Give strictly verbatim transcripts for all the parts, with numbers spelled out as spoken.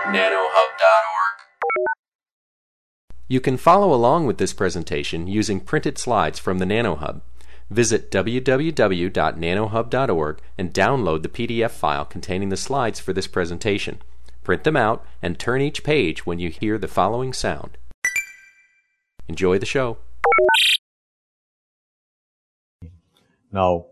nanohub dot org. You can follow along with this presentation using printed slides from the NanoHub. Visit w w w dot nanohub dot org and download the P D F file containing the slides for this presentation. Print them out and turn each page when you hear the following sound. Enjoy the show. Now,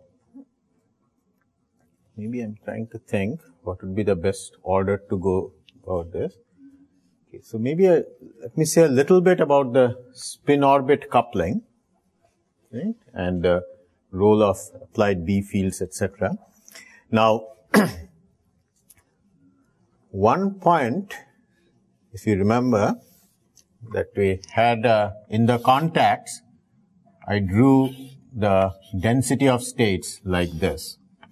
maybe I'm trying to think what would be the best order to go about this. Okay, so maybe a, let me say a little bit about the spin-orbit coupling, right, and the role of applied B fields, et cetera. Now, one point, if you remember, that we had uh, in the contacts, I drew the density of states like this.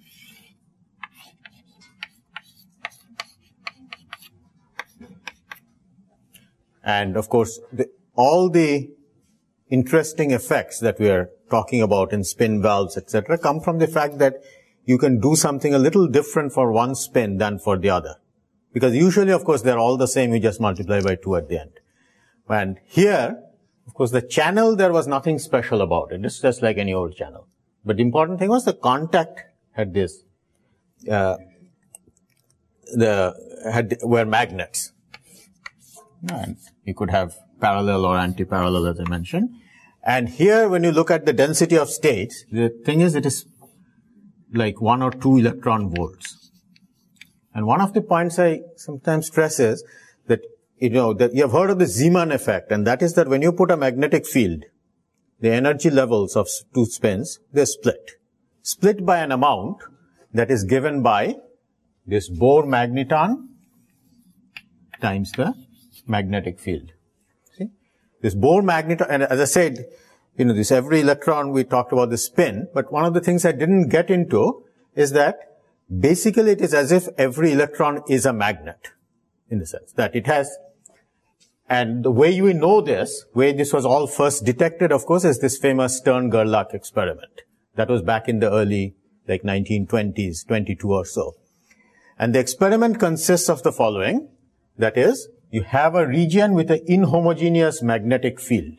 And of course, the, all the interesting effects that we are talking about in spin valves, et cetera, come from the fact that you can do something a little different for one spin than for the other. Because usually, of course, they're all the same. You just multiply by two at the end. And here, of course, the channel, there was nothing special about it. It's just like any old channel. But the important thing was the contact had this, uh, the, had, were magnets. And you could have parallel or anti-parallel, as I mentioned. And here, when you look at the density of states, the thing is, it is like one or two electron volts. And one of the points I sometimes stress is that, you know, that you have heard of the Zeeman effect, and that is that when you put a magnetic field, the energy levels of two spins, they're split. Split by an amount that is given by this Bohr magneton times the magnetic field. See? This Bohr magneton, and as I said, you know, this every electron, we talked about the spin, but one of the things I didn't get into is that basically it is as if every electron is a magnet, in the sense that it has, and the way we know this, way this was all first detected, of course, is this famous Stern-Gerlach experiment. That was back in the early, like nineteen twenties, twenty-two or so. And the experiment consists of the following, that is, you have a region with an inhomogeneous magnetic field.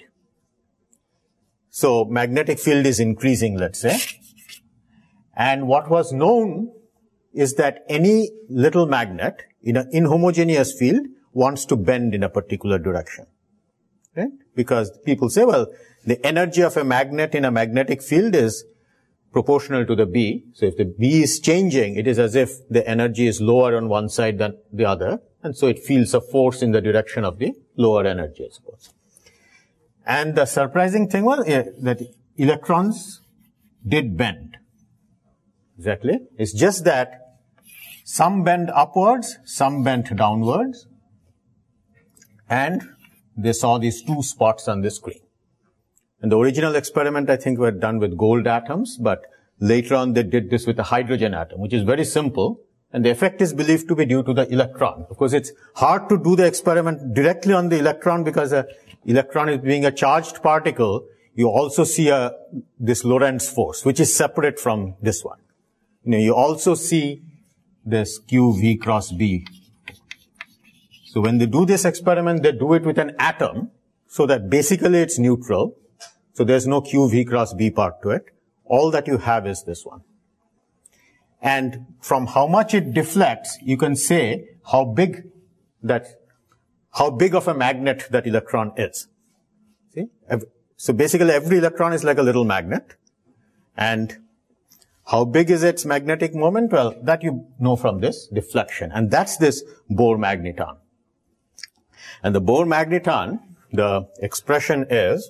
So magnetic field is increasing, let's say. And what was known is that any little magnet in an inhomogeneous field wants to bend in a particular direction. Right? Because people say, well, the energy of a magnet in a magnetic field is proportional to the B. So if the B is changing, it is as if the energy is lower on one side than the other. And so it feels a force in the direction of the lower energy, I suppose. And the surprising thing was uh, that electrons did bend. Exactly. It's just that some bend upwards, some bent downwards. And they saw these two spots on the screen. And the original experiment, I think, were done with gold atoms, but later on they did this with a hydrogen atom, which is very simple. And the effect is believed to be due to the electron. Of course, it's hard to do the experiment directly on the electron because the electron is being a charged particle. You also see a, this Lorentz force, which is separate from this one. You know, you also see this Q V cross B. So when they do this experiment, they do it with an atom, so that basically it's neutral. So there's no Q V cross B part to it. All that you have is this one. And from how much it deflects, you can say how big that, how big of a magnet that electron is. See? So basically every electron is like a little magnet. And how big is its magnetic moment? Well, that you know from this deflection. And that's this Bohr magneton. And the Bohr magneton, the expression is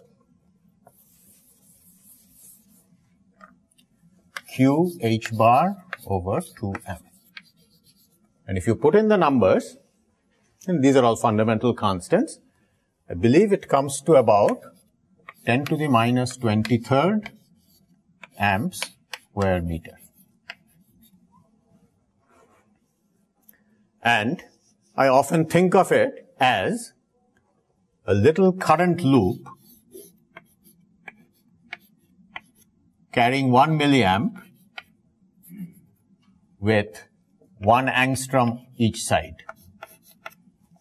Q H bar over two M. And if you put in the numbers, and these are all fundamental constants, I believe it comes to about ten to the minus twenty-third amps square meter. And I often think of it as a little current loop carrying one milliamp with one angstrom each side.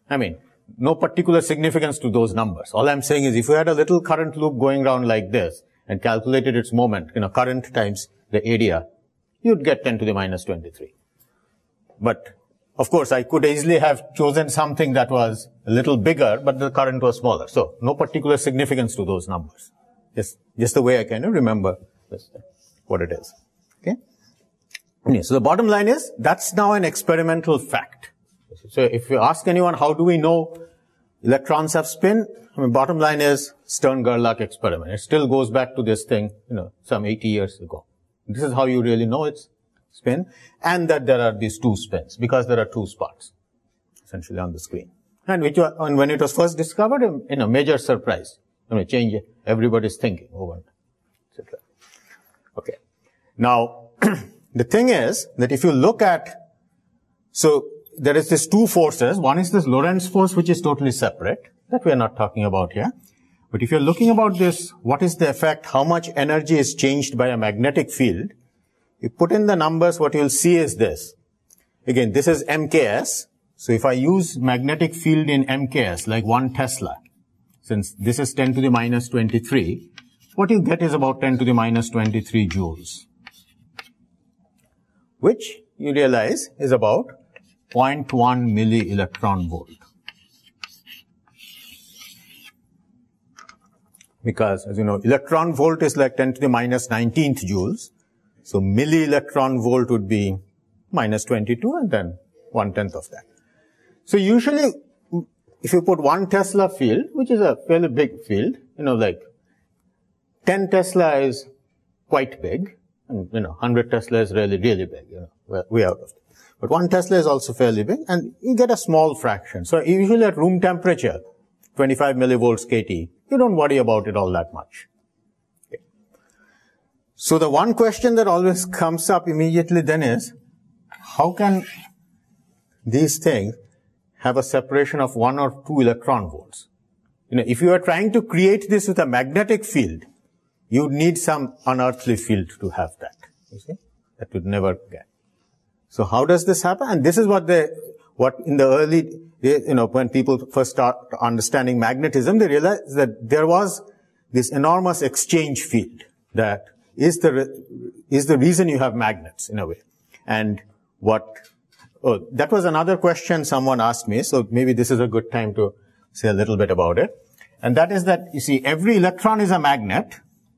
I mean, no particular significance to those numbers. All I'm saying is if you had a little current loop going around like this and calculated its moment, you know, current times the area, you'd get ten to the minus twenty-three. But, of course, I could easily have chosen something that was a little bigger, but the current was smaller. So, no particular significance to those numbers. Just, just the way I kind of remember this, what it is. Okay? Okay, so the bottom line is, that's now an experimental fact. So if you ask anyone, how do we know electrons have spin? I mean, bottom line is Stern-Gerlach experiment. It still goes back to this thing, you know, some eighty years ago. This is how you really know it's spin, and that there are these two spins, because there are two spots, essentially, on the screen. And which, and when it was first discovered, you know, major surprise. I mean, change everybody's thinking over, et cetera. Okay. Now, the thing is that if you look at, so there is this two forces. One is this Lorentz force, which is totally separate, that we are not talking about here. But if you're looking about this, what is the effect, how much energy is changed by a magnetic field, you put in the numbers, what you'll see is this. Again, this is M K S. So if I use magnetic field in M K S, like one Tesla, since this is ten to the minus twenty-three, what you get is about ten to the minus twenty-three joules, which you realize is about zero point one milli electron volt. Because, as you know, electron volt is like ten to the minus nineteenth joules. So milli electron volt would be minus twenty-two and then one-tenth of that. So usually, if you put one Tesla field, which is a fairly big field, you know, like ten Tesla is quite big, and, you know, one hundred Tesla is really, really big, you know, we're way out of it. But one Tesla is also fairly big, and you get a small fraction. So usually at room temperature, twenty-five millivolts K T, you don't worry about it all that much. Okay. So the one question that always comes up immediately then is, how can these things have a separation of one or two electron volts? You know, if you are trying to create this with a magnetic field, you need some unearthly field to have that. You see? That would never get. So how does this happen? And this is what they, what in the early, you know, when people first start understanding magnetism, they realized that there was this enormous exchange field that is the, is the reason you have magnets in a way. And what, oh, that was another question someone asked me, so maybe this is a good time to say a little bit about it. And that is that, you see, every electron is a magnet,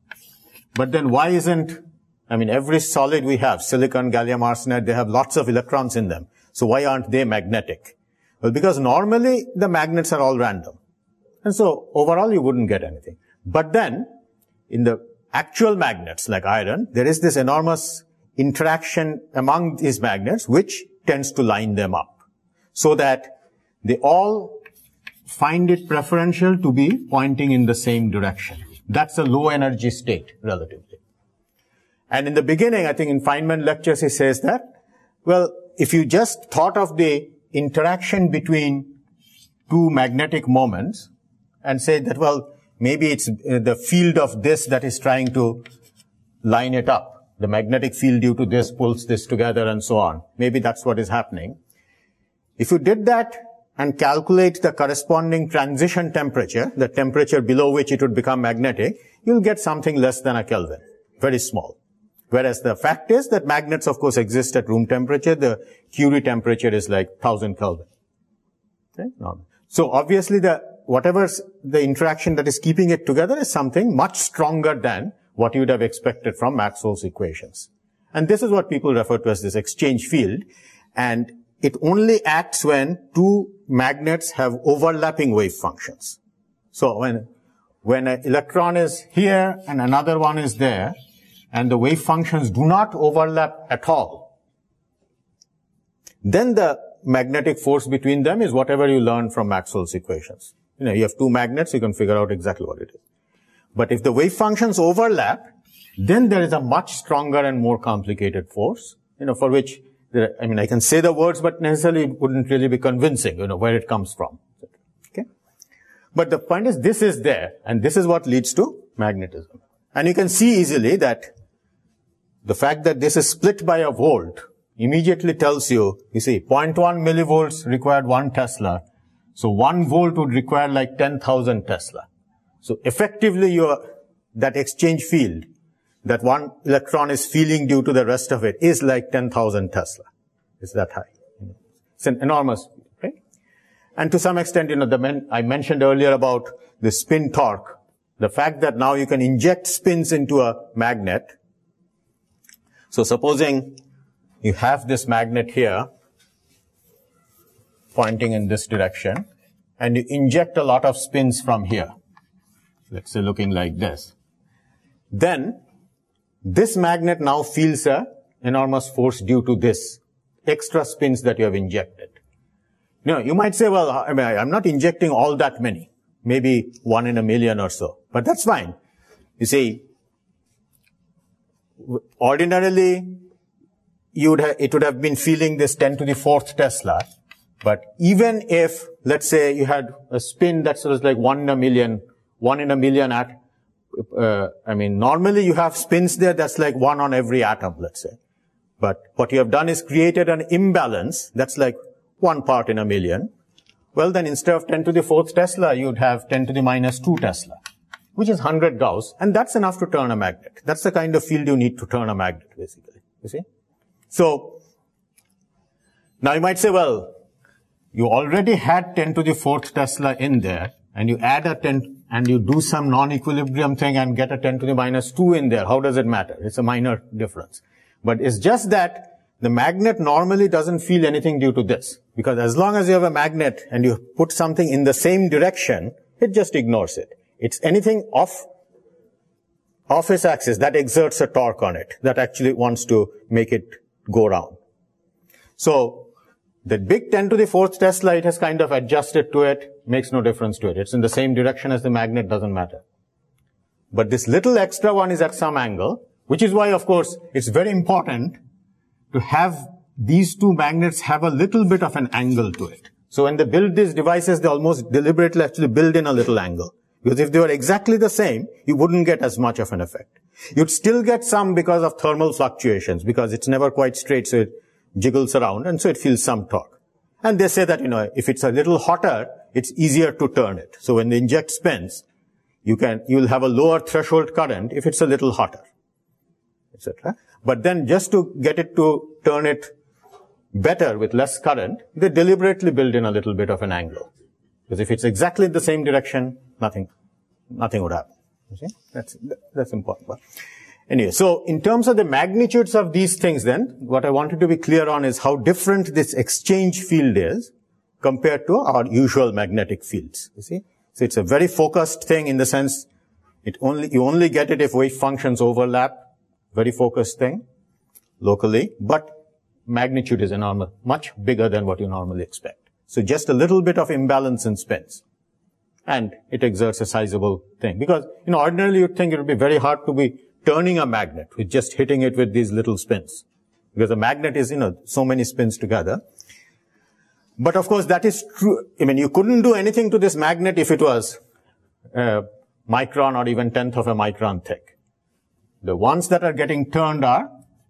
but then why isn't, I mean, every solid we have, silicon, gallium arsenide, they have lots of electrons in them. So why aren't they magnetic? Well, because normally the magnets are all random. And so overall you wouldn't get anything. But then, in the actual magnets like iron, there is this enormous interaction among these magnets which tends to line them up. So that they all find it preferential to be pointing in the same direction. That's a low energy state, relatively. And in the beginning, I think in Feynman lectures, he says that, well, if you just thought of the interaction between two magnetic moments and say that, well, maybe it's the field of this that is trying to line it up. The magnetic field due to this pulls this together and so on. Maybe that's what is happening. If you did that and calculate the corresponding transition temperature, the temperature below which it would become magnetic, you'll get something less than a Kelvin. Very small. Whereas the fact is that magnets, of course, exist at room temperature. The Curie temperature is like one thousand Kelvin. Okay? So obviously, the whatever the interaction that is keeping it together is something much stronger than what you would have expected from Maxwell's equations. And this is what people refer to as this exchange field. And it only acts when two magnets have overlapping wave functions. So when, when an electron is here and another one is there, and the wave functions do not overlap at all, then the magnetic force between them is whatever you learn from Maxwell's equations. You know, you have two magnets, you can figure out exactly what it is. But if the wave functions overlap, then there is a much stronger and more complicated force, you know, for which, there, I mean, I can say the words, but necessarily it wouldn't really be convincing, you know, where it comes from. Okay? But the point is, this is there, and this is what leads to magnetism. And you can see easily that the fact that this is split by a volt immediately tells you, you see, zero point one millivolts required one Tesla. So one volt would require like ten thousand Tesla. So effectively your, that exchange field that one electron is feeling due to the rest of it is like ten thousand Tesla. It's that high. It's an enormous, right? And to some extent, you know, the men, I mentioned earlier about the spin torque. The fact that now you can inject spins into a magnet. So supposing you have this magnet here pointing in this direction, and you inject a lot of spins from here, let's say looking like this, then this magnet now feels a enormous force due to this extra spins that you have injected. You know, you might say, well, I mean, I'm not injecting all that many, maybe one in a million or so, but that's fine. You see, ordinarily, you would have, it would have been feeling this ten to the fourth Tesla. But even if, let's say, you had a spin that was like one in a million, one in a million at, uh, I mean, normally you have spins there that's like one on every atom, let's say. But what you have done is created an imbalance that's like one part in a million. Well, then instead of ten to the fourth Tesla, you'd have ten to the minus two Tesla, which is one hundred Gauss, and that's enough to turn a magnet. That's the kind of field you need to turn a magnet, basically. You see? So, now you might say, well, you already had ten to the fourth Tesla in there, and you add a ten, and you do some non-equilibrium thing and get a ten to the minus two in there. How does it matter? It's a minor difference. But it's just that the magnet normally doesn't feel anything due to this. Because as long as you have a magnet and you put something in the same direction, it just ignores it. It's anything off, off its axis that exerts a torque on it, that actually wants to make it go round. So, the big ten to the fourth Tesla, it has kind of adjusted to it, makes no difference to it. It's in the same direction as the magnet, doesn't matter. But this little extra one is at some angle, which is why, of course, it's very important to have these two magnets have a little bit of an angle to it. So when they build these devices, they almost deliberately actually build in a little angle. Because if they were exactly the same, you wouldn't get as much of an effect. You'd still get some because of thermal fluctuations, because it's never quite straight, so it jiggles around, and so it feels some torque. And they say that, you know, if it's a little hotter, it's easier to turn it. So when they inject spins, you can, you'll have a lower threshold current if it's a little hotter, et cetera. But then just to get it to turn it better with less current, they deliberately build in a little bit of an angle. Because if it's exactly the same direction, nothing, nothing would happen. You see? That's, that's important. But anyway, so in terms of the magnitudes of these things then, what I wanted to be clear on is how different this exchange field is compared to our usual magnetic fields. You see? So it's a very focused thing in the sense it only, you only get it if wave functions overlap. Very focused thing locally, but magnitude is enormous, much bigger than what you normally expect. So just a little bit of imbalance in spins, and it exerts a sizable thing. Because, you know, ordinarily you'd think it would be very hard to be turning a magnet with just hitting it with these little spins. Because a magnet is, you know, so many spins together. But of course that is true. I mean, you couldn't do anything to this magnet if it was a micron or even tenth of a micron thick. The ones that are getting turned are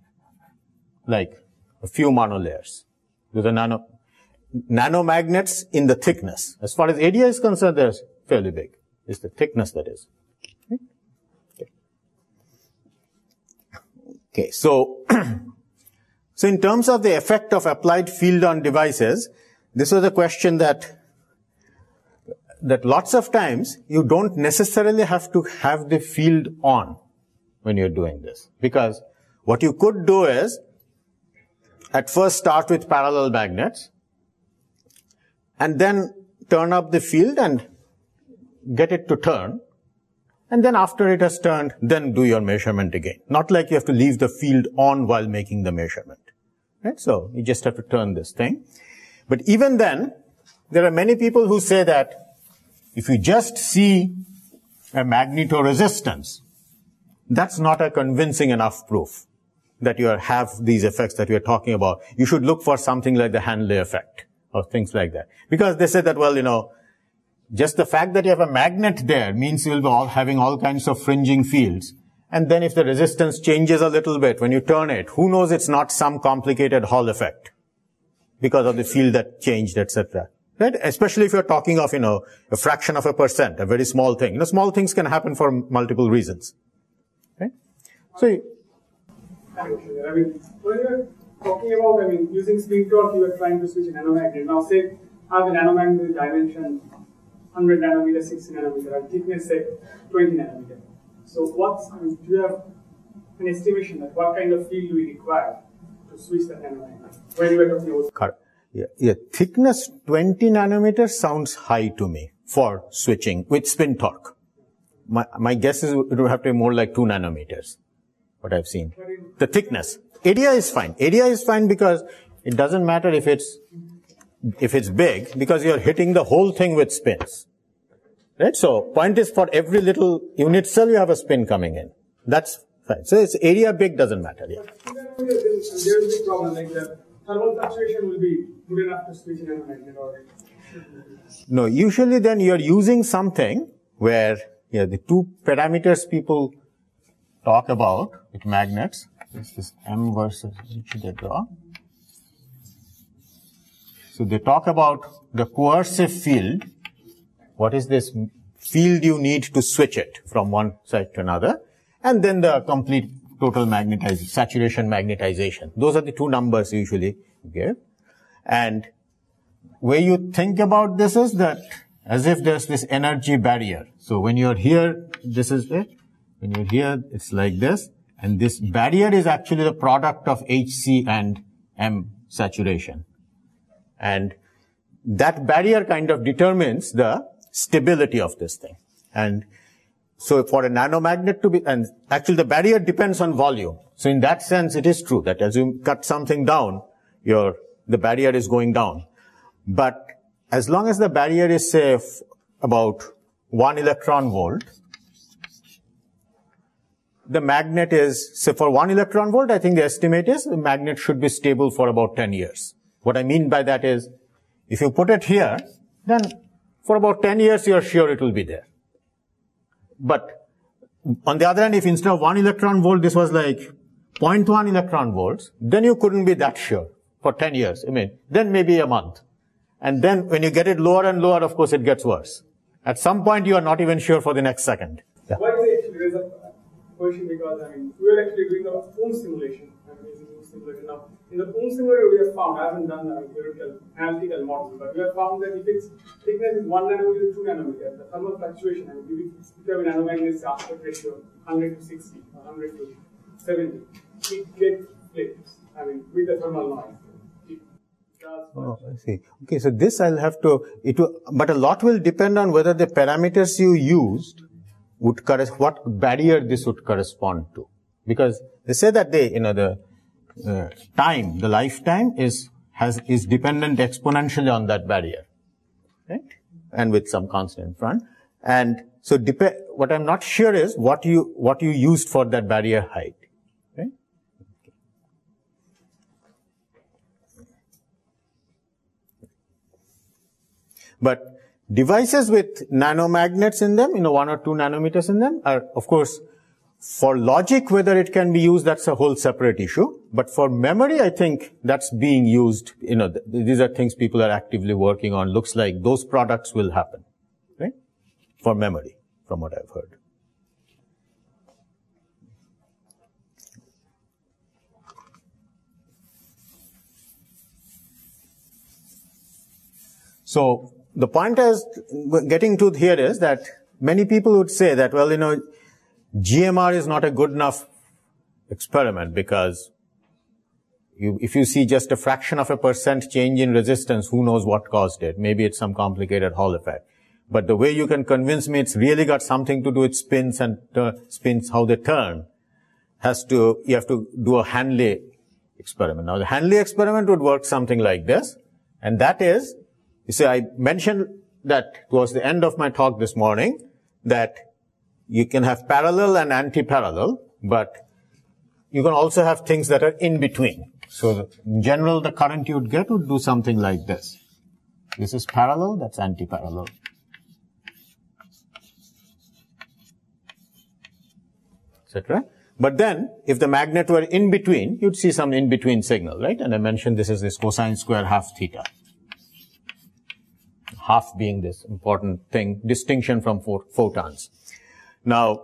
like a few monolayers. Those are nano, nanomagnets in the thickness. As far as area is concerned, they're fairly big. It's the thickness that is. Okay, okay so, so in terms of the effect of applied field on devices, this was a question that, that lots of times you don't necessarily have to have the field on when you're doing this. Because what you could do is, at first start with parallel magnets, and then turn up the field and get it to turn, and then after it has turned, then do your measurement again. Not like you have to leave the field on while making the measurement. Right? So, you just have to turn this thing. But even then, there are many people who say that if you just see a magnetoresistance, that's not a convincing enough proof that you have these effects that we are talking about. You should look for something like the Hanley effect or things like that. Because they say that, well, you know, just the fact that you have a magnet there means you will be all having all kinds of fringing fields. And then if the resistance changes a little bit when you turn it, who knows it's not some complicated Hall effect because of the field that changed, et cetera. Right? Especially if you're talking of, you know, a fraction of a percent, a very small thing. You know, small things can happen for multiple reasons. Right? So, I mean, when you're talking about, I mean, using spin torque, you were trying to switch a nanomagnet. Now, say, I have a nanomagnet with dimension one hundred nanometer, sixty nanometer, and thickness, say, twenty nanometer. So, what's, I mean, do you have an estimation that what kind of field do we require to switch the nanomagnet? When you were talking about correct. Yeah, yeah, thickness twenty nanometers sounds high to me for switching with spin torque. My, my guess is it would have to be more like two nanometers, what I've seen. The thickness. Area is fine. Area is fine because it doesn't matter if it's, if it's big, because you're hitting the whole thing with spins. Right? So, point is for every little unit cell you have a spin coming in. That's fine. So, it's area big doesn't matter. Yeah. There's a big problem, like the thermal fluctuation will be good enough to switch in a magnet or no, usually then you're using something where, yeah, the two parameters people talk about with magnets. This is M versus, which should I draw? So they talk about the coercive field. What is this field you need to switch it from one side to another? And then the complete total magnetization, saturation magnetization. Those are the two numbers usually give. And way you think about this is that as if there's this energy barrier. So when you're here, this is it. When you're here, it's like this. And this barrier is actually the product of H C and M saturation. And that barrier kind of determines the stability of this thing. And so for a nanomagnet to be, and actually the barrier depends on volume. So in that sense, it is true that as you cut something down, your, the barrier is going down. But as long as the barrier is, say, about one electron volt, the magnet is, say, for one electron volt, I think the estimate is the magnet should be stable for about ten years. What I mean by that is, if you put it here, then for about ten years, you're sure it will be there. But on the other hand, if instead of one electron volt, this was like zero point one electron volts, then you couldn't be that sure for ten years. I mean, then maybe a month. And then when you get it lower and lower, of course, it gets worse. At some point, you are not even sure for the next second. Yeah. Why is it actually, there's a question because, I mean, we are actually doing the Ohm simulation. I'm using Ohm simulation now. In the Ohm simulator, we have found, I haven't done the theoretical, analytical model, but we have found that if its thickness is one nanometer to two nanometer, the thermal fluctuation, I mean, if you have a nanomagnet aspect ratio one hundred to sixty, or one hundred to seventy, it gets flips, I mean, with the thermal noise. Oh, I see. Okay, so this I'll have to, it will, but a lot will depend on whether the parameters you used would correspond, what barrier this would correspond to. Because they say that they, you know, the uh, time, the lifetime is, has, is dependent exponentially on that barrier. Right? And with some constant in front. And so dep- what I'm not sure is what you, what you used for that barrier height. Right? But devices with nanomagnets in them, you know, one or two nanometers in them are, of course, for logic, whether it can be used, that's a whole separate issue. But for memory, I think that's being used, you know, th- these are things people are actively working on. Looks like those products will happen, right? For memory, from what I've heard. So, the point is, getting to here is that many people would say that, well, you know, G M R is not a good enough experiment because you, if you see just a fraction of a percent change in resistance, who knows what caused it? Maybe it's some complicated Hall effect. But the way you can convince me it's really got something to do with spins and uh, spins, how they turn, has to, you have to do a Hanley experiment. Now, the Hanley experiment would work something like this, and that is, you see, I mentioned that towards the end of my talk this morning that you can have parallel and anti-parallel, but you can also have things that are in between. So in general, the current you would get would do something like this. This is parallel, that's anti-parallel. et cetera. But then, if the magnet were in between, you'd see some in-between signal, right? And I mentioned this is this cosine square half theta. half being this important thing, distinction from photons. Now,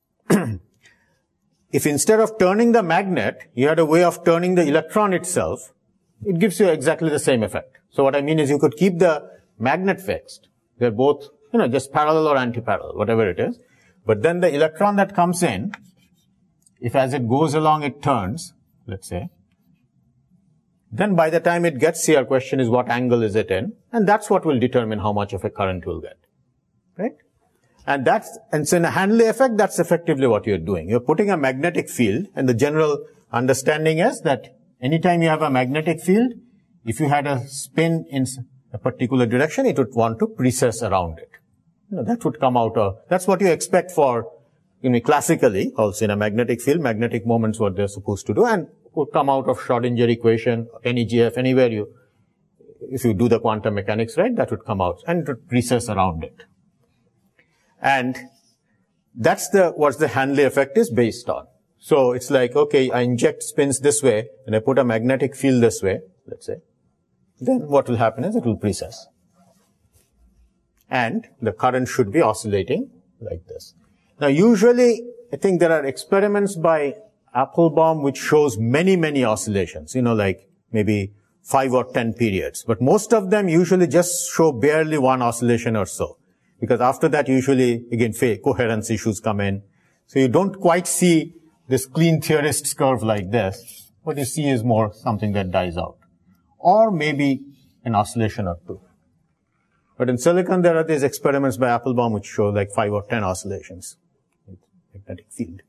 if instead of turning the magnet, you had a way of turning the electron itself, it gives you exactly the same effect. So what I mean is you could keep the magnet fixed. They're both, you know, just parallel or anti-parallel, whatever it is. But then the electron that comes in, if as it goes along it turns, let's say, then by the time it gets here, question is what angle is it in? And that's what will determine how much of a current you'll get. Right? And that's, and so in a Handley effect, that's effectively what you're doing. You're putting a magnetic field, and the general understanding is that anytime you have a magnetic field, if you had a spin in a particular direction, it would want to precess around it. You know, that would come out of, that's what you expect for, you know, classically, also in a magnetic field, magnetic moments what they're supposed to do, and would come out of Schrodinger equation, any G F, anywhere you, if you do the quantum mechanics right, that would come out, and it would precess around it. And that's the, what the Handley effect is based on. So it's like, okay, I inject spins this way, and I put a magnetic field this way, let's say. Then what will happen is it will precess. And the current should be oscillating like this. Now usually, I think there are experiments by Applebaum which shows many, many oscillations, you know, like maybe five or ten periods. But most of them usually just show barely one oscillation or so. Because after that, usually, again, coherence issues come in. So you don't quite see this clean theorist's curve like this. What you see is more something that dies out. Or maybe an oscillation or two. But in silicon, there are these experiments by Applebaum which show like five or ten oscillations with magnetic field.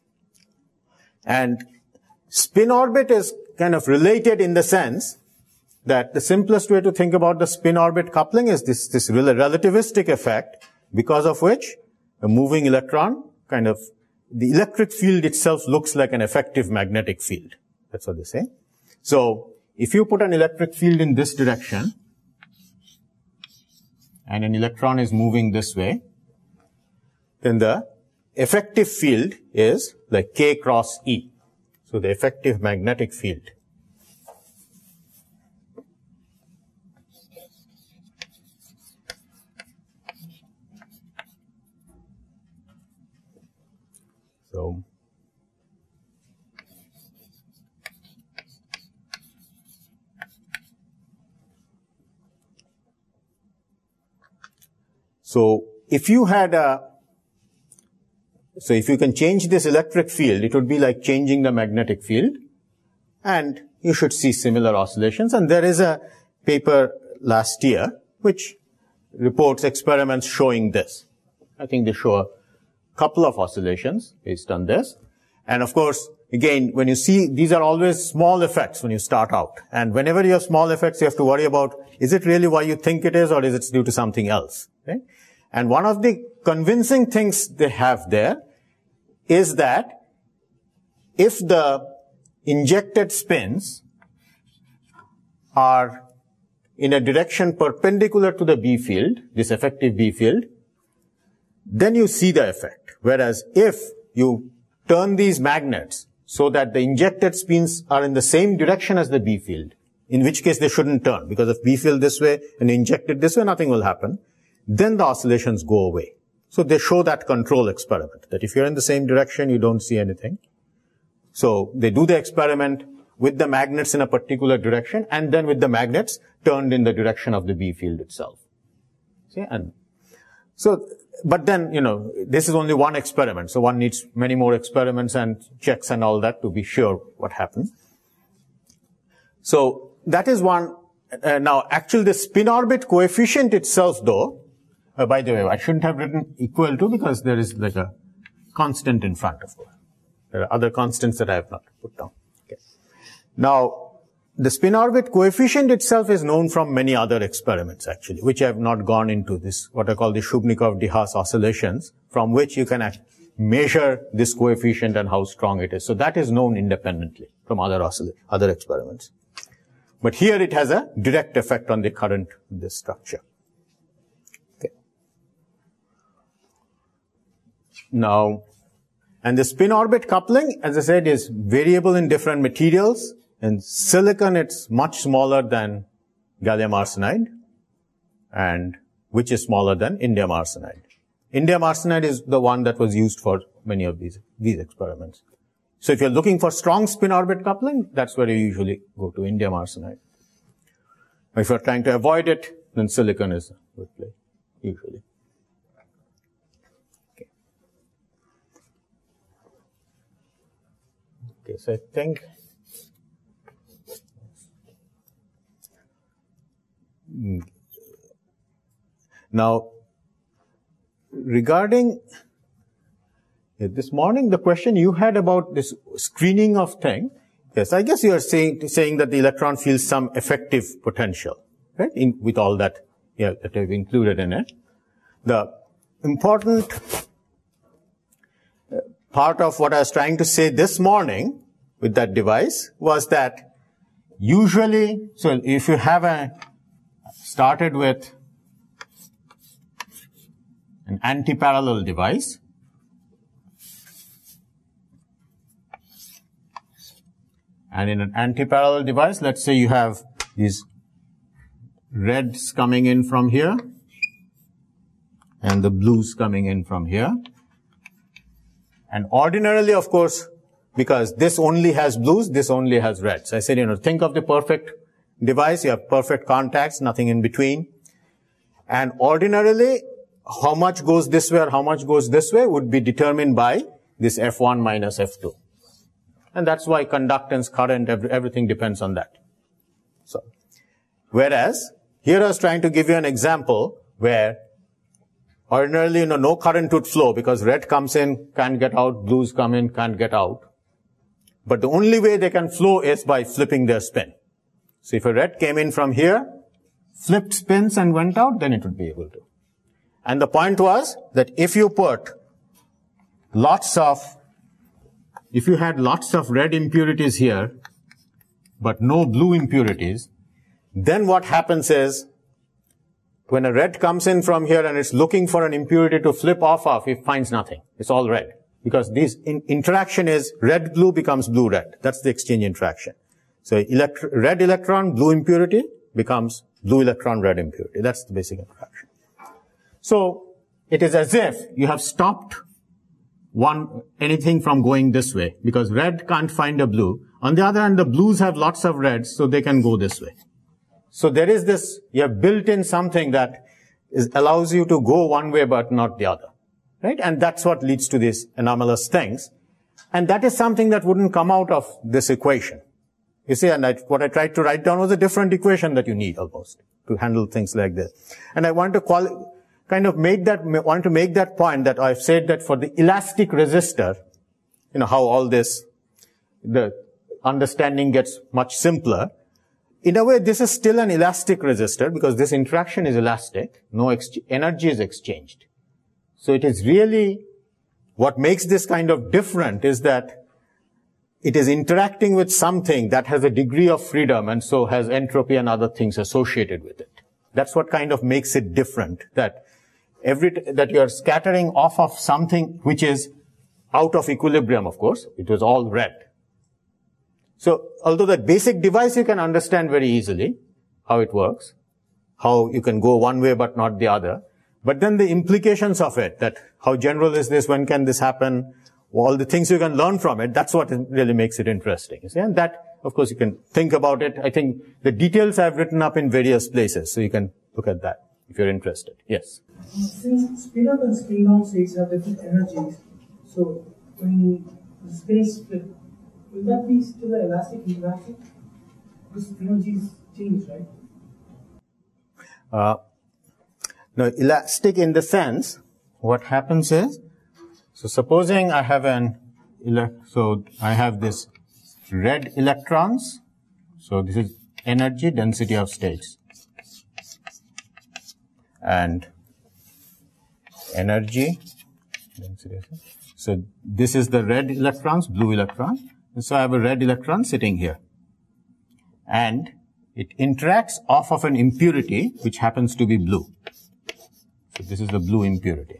And spin orbit is kind of related in the sense that the simplest way to think about the spin-orbit coupling is this, this relativistic effect, because of which a moving electron kind of, the electric field itself looks like an effective magnetic field. That's what they say. So, if you put an electric field in this direction, and an electron is moving this way, then the effective field is like K cross E. So, the effective magnetic field. So, so if you had a, so if you can change this electric field, it would be like changing the magnetic field, and you should see similar oscillations. And there is a paper last year which reports experiments showing this. I think they show a couple of oscillations based on this. And of course, again, when you see, these are always small effects when you start out. And whenever you have small effects, you have to worry about, is it really why you think it is, or is it due to something else? Okay? And one of the convincing things they have there is that if the injected spins are in a direction perpendicular to the B field, this effective B field, then you see the effect. Whereas if you turn these magnets so that the injected spins are in the same direction as the B field, in which case they shouldn't turn, because if B field this way and injected this way, nothing will happen, then the oscillations go away. So they show that control experiment, that if you're in the same direction, you don't see anything. So they do the experiment with the magnets in a particular direction, and then with the magnets turned in the direction of the B field itself. See, and so, but then, you know, this is only one experiment, so one needs many more experiments and checks and all that to be sure what happens. So that is one. Uh, now, actually, the spin orbit coefficient itself, though, uh, by the way, I shouldn't have written equal to, because there is like a constant in front of it. There are other constants that I have not put down. Okay. Now, the spin orbit coefficient itself is known from many other experiments, actually, which I have not gone into. This, what I call the Shubnikov-de Haas oscillations, from which you can measure this coefficient and how strong it is. So that is known independently from other oscill- other experiments. But here it has a direct effect on the current in this structure. Okay. Now, and the spin orbit coupling, as I said, is variable in different materials. In silicon, it's much smaller than gallium arsenide. And which is smaller than indium arsenide. Indium arsenide is the one that was used for many of these, these experiments. So if you're looking for strong spin-orbit coupling, that's where you usually go to indium arsenide. If you're trying to avoid it, then silicon is a good play, usually. Okay. Okay, so I think now regarding this morning, the question you had about this screening of thing, yes, I guess you are saying, saying that the electron feels some effective potential, right, in, with all that, yeah, that I've included in it. The important part of what I was trying to say this morning with that device was that usually, so if you have a, started with an anti-parallel device, and in an anti-parallel device, let's say you have these reds coming in from here and the blues coming in from here. And ordinarily, of course, because this only has blues, this only has reds. I said, you know, think of the perfect device. You have perfect contacts, nothing in between. And ordinarily, how much goes this way or how much goes this way would be determined by this F one minus F two. And that's why conductance, current, every, everything depends on that. So, whereas, here I was trying to give you an example where ordinarily, you know, no current would flow because red comes in, can't get out, blues come in, can't get out. But the only way they can flow is by flipping their spin. So if a red came in from here, flipped spins and went out, then it would be able to. And the point was that if you put lots of If you had lots of red impurities here, but no blue impurities, then what happens is, when a red comes in from here and it's looking for an impurity to flip off of, it finds nothing. It's all red. Because this in interaction is red-blue becomes blue-red. That's the exchange interaction. So elect red electron, blue impurity becomes blue electron, red impurity. That's the basic interaction. So it is as if you have stopped one, anything from going this way, because red can't find a blue. On the other hand, the blues have lots of reds, so they can go this way. So there is this, you have built in something that is, allows you to go one way but not the other, right? And that's what leads to these anomalous things. And that is something that wouldn't come out of this equation. You see, and I, what I tried to write down was a different equation that you need almost to handle things like this. And I want to qualify, kind of make that, want to make that point that I've said that for the elastic resistor, you know, how all this, the understanding gets much simpler. In a way, this is still an elastic resistor because this interaction is elastic. No ex- energy is exchanged. So it is really, what makes this kind of different is that it is interacting with something that has a degree of freedom and so has entropy and other things associated with it. That's what kind of makes it different, that every, t- that you are scattering off of something which is out of equilibrium, of course. It was all red. So, although that basic device you can understand very easily, how it works, how you can go one way but not the other, but then the implications of it, that how general is this, when can this happen, all the things you can learn from it, that's what really makes it interesting. You see? And that, of course, you can think about it. I think the details I've written up in various places, so you can look at that if you're interested. Yes? Since spin up and spin down states have different energies, so when the spins split, will that be still an elastic interaction? Because energies change, right? Uh, no, elastic in the sense, what happens is, so supposing I have an, so I have this red electrons, so this is energy density of states, and energy density. So this is the red electrons, blue electron. And so I have a red electron sitting here. And it interacts off of an impurity, which happens to be blue. So this is the blue impurity.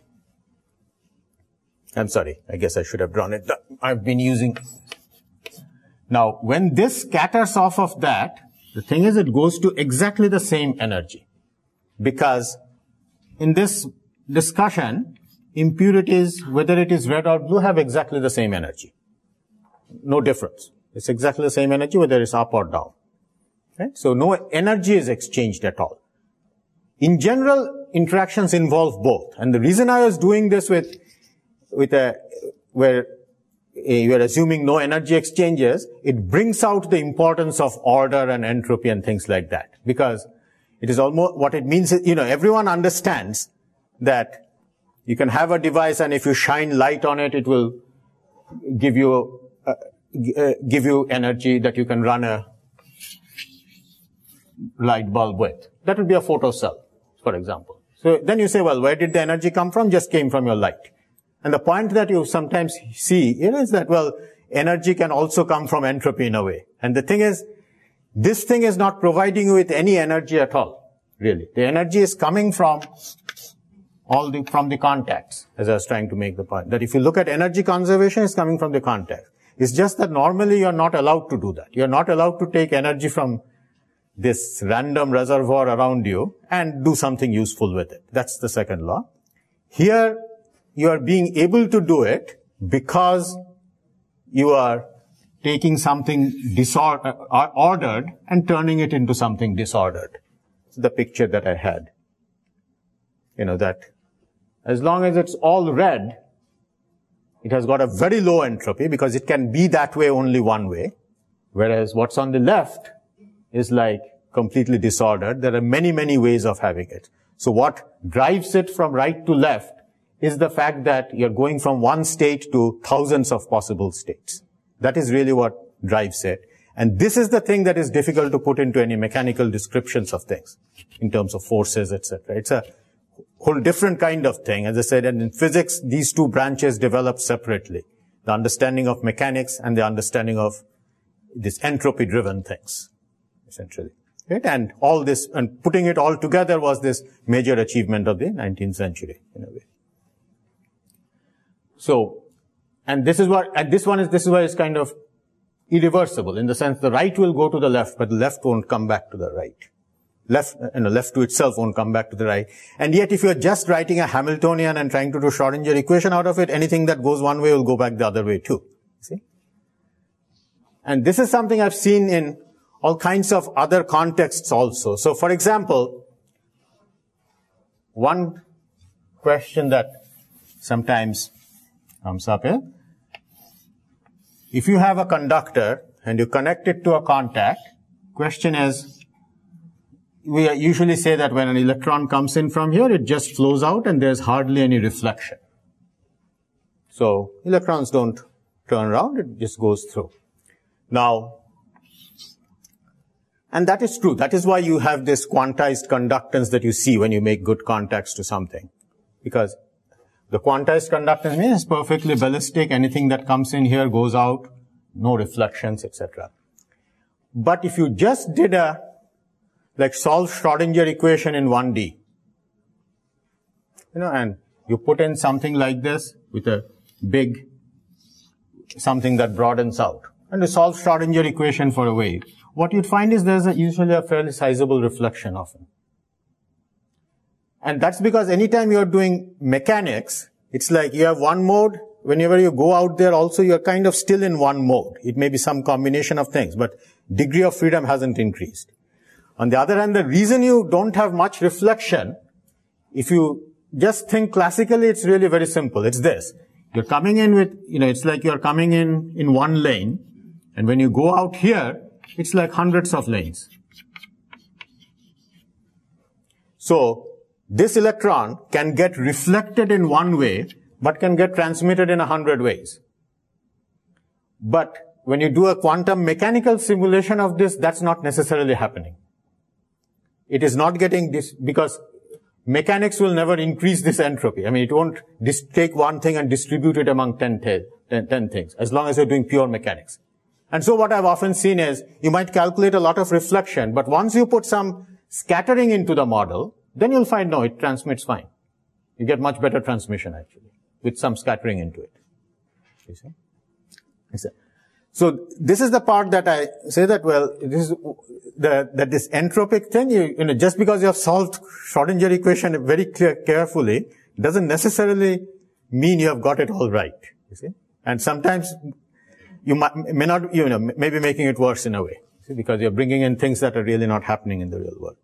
I'm sorry, I guess I should have drawn it. I've been using. Now, when this scatters off of that, the thing is it goes to exactly the same energy. Because in this discussion, impurities, whether it is red or blue, have exactly the same energy. No difference. It's exactly the same energy whether it's up or down. Right? So no energy is exchanged at all. In general, interactions involve both. And the reason I was doing this with, with a, where you are assuming no energy exchanges, it brings out the importance of order and entropy and things like that. Because it is almost, what it means is, you know, everyone understands that you can have a device and if you shine light on it, it will give you, uh, uh, give you energy that you can run a light bulb with. That would be a photocell, for example. So then you say, well, where did the energy come from? Just came from your light. And the point that you sometimes see is that, well, energy can also come from entropy in a way. And the thing is, this thing is not providing you with any energy at all, really. The energy is coming from all the, from the contacts, as I was trying to make the point. That if you look at energy conservation, it's coming from the contacts. It's just that normally you're not allowed to do that. You're not allowed to take energy from this random reservoir around you and do something useful with it. That's the second law. Here, you are being able to do it because you are taking something disordered, ordered and turning it into something disordered. It's the picture that I had. You know, that as long as it's all red, it has got a very low entropy because it can be that way only one way. Whereas what's on the left is like completely disordered. There are many, many ways of having it. So what drives it from right to left is the fact that you're going from one state to thousands of possible states. That is really what drives it. And this is the thing that is difficult to put into any mechanical descriptions of things in terms of forces, et cetera. It's a whole different kind of thing. As I said, and in physics, these two branches develop separately. The understanding of mechanics and the understanding of these entropy-driven things, essentially. Right? And all this, and putting it all together was this major achievement of the nineteenth century, in a way. So, and this is what, and this one is, this is why it's kind of irreversible, in the sense the right will go to the left, but the left won't come back to the right. Left, and the left to itself won't come back to the right. And yet if you're just writing a Hamiltonian and trying to do Schrodinger equation out of it, anything that goes one way will go back the other way too. See? And this is something I've seen in all kinds of other contexts also. So for example, one question that sometimes comes up here. If you have a conductor and you connect it to a contact, question is, we usually say that when an electron comes in from here, it just flows out and there's hardly any reflection. So electrons don't turn around, it just goes through. Now, and that is true. That is why you have this quantized conductance that you see when you make good contacts to something. Because the quantized conductance means perfectly ballistic. Anything that comes in here goes out, no reflections, et cetera. But if you just did a, like solve Schrodinger equation in one D, you know, and you put in something like this with a big, something that broadens out, and you solve Schrodinger equation for a wave, what you'd find is there's a, usually a fairly sizable reflection often. And that's because anytime you're doing mechanics, it's like you have one mode. Whenever you go out there also, you're kind of still in one mode. It may be some combination of things, but degree of freedom hasn't increased. On the other hand, the reason you don't have much reflection, if you just think classically, it's really very simple. It's this. You're coming in with, you know, it's like you're coming in in one lane. And when you go out here, it's like hundreds of lanes. So, this electron can get reflected in one way, but can get transmitted in a hundred ways. But when you do a quantum mechanical simulation of this, that's not necessarily happening. It is not getting this, because mechanics will never increase this entropy. I mean, it won't dis- take one thing and distribute it among ten, ten, ten things, as long as you're doing pure mechanics. And so what I've often seen is, you might calculate a lot of reflection, but once you put some scattering into the model, then you'll find, no, it transmits fine. You get much better transmission, actually, with some scattering into it. You see? So this is the part that I say that, well, this is the, that this entropic thing, you, you know, just because you have solved Schrodinger equation very clear, carefully, doesn't necessarily mean you have got it all right, you see. And sometimes you might, may not, you know, maybe making it worse in a way, see, because you're bringing in things that are really not happening in the real world.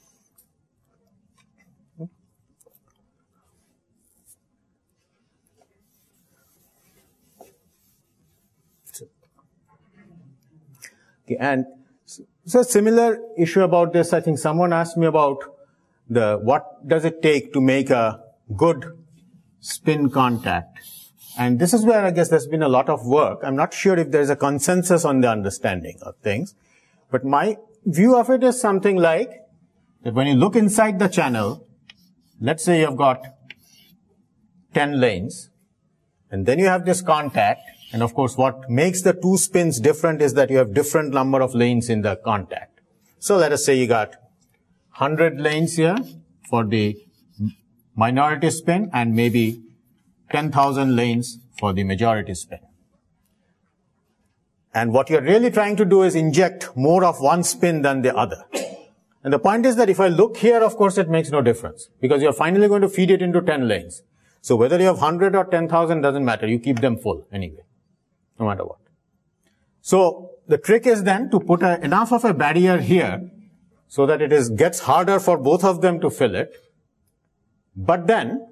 Okay, and so similar issue about this, I think someone asked me about the, what does it take to make a good spin contact? And this is where I guess there's been a lot of work. I'm not sure if there's a consensus on the understanding of things, but my view of it is something like that when you look inside the channel, let's say you've got ten lanes, and then you have this contact, and of course what makes the two spins different is that you have different number of lanes in the contact. So let us say you got one hundred lanes here for the minority spin and maybe ten thousand lanes for the majority spin. And what you're really trying to do is inject more of one spin than the other. And the point is that if I look here, of course, it makes no difference because you're finally going to feed it into ten lanes. So whether you have one hundred or ten thousand doesn't matter. You keep them full anyway, no matter what. So the trick is then to put a, enough of a barrier here so that it is gets harder for both of them to fill it. But then,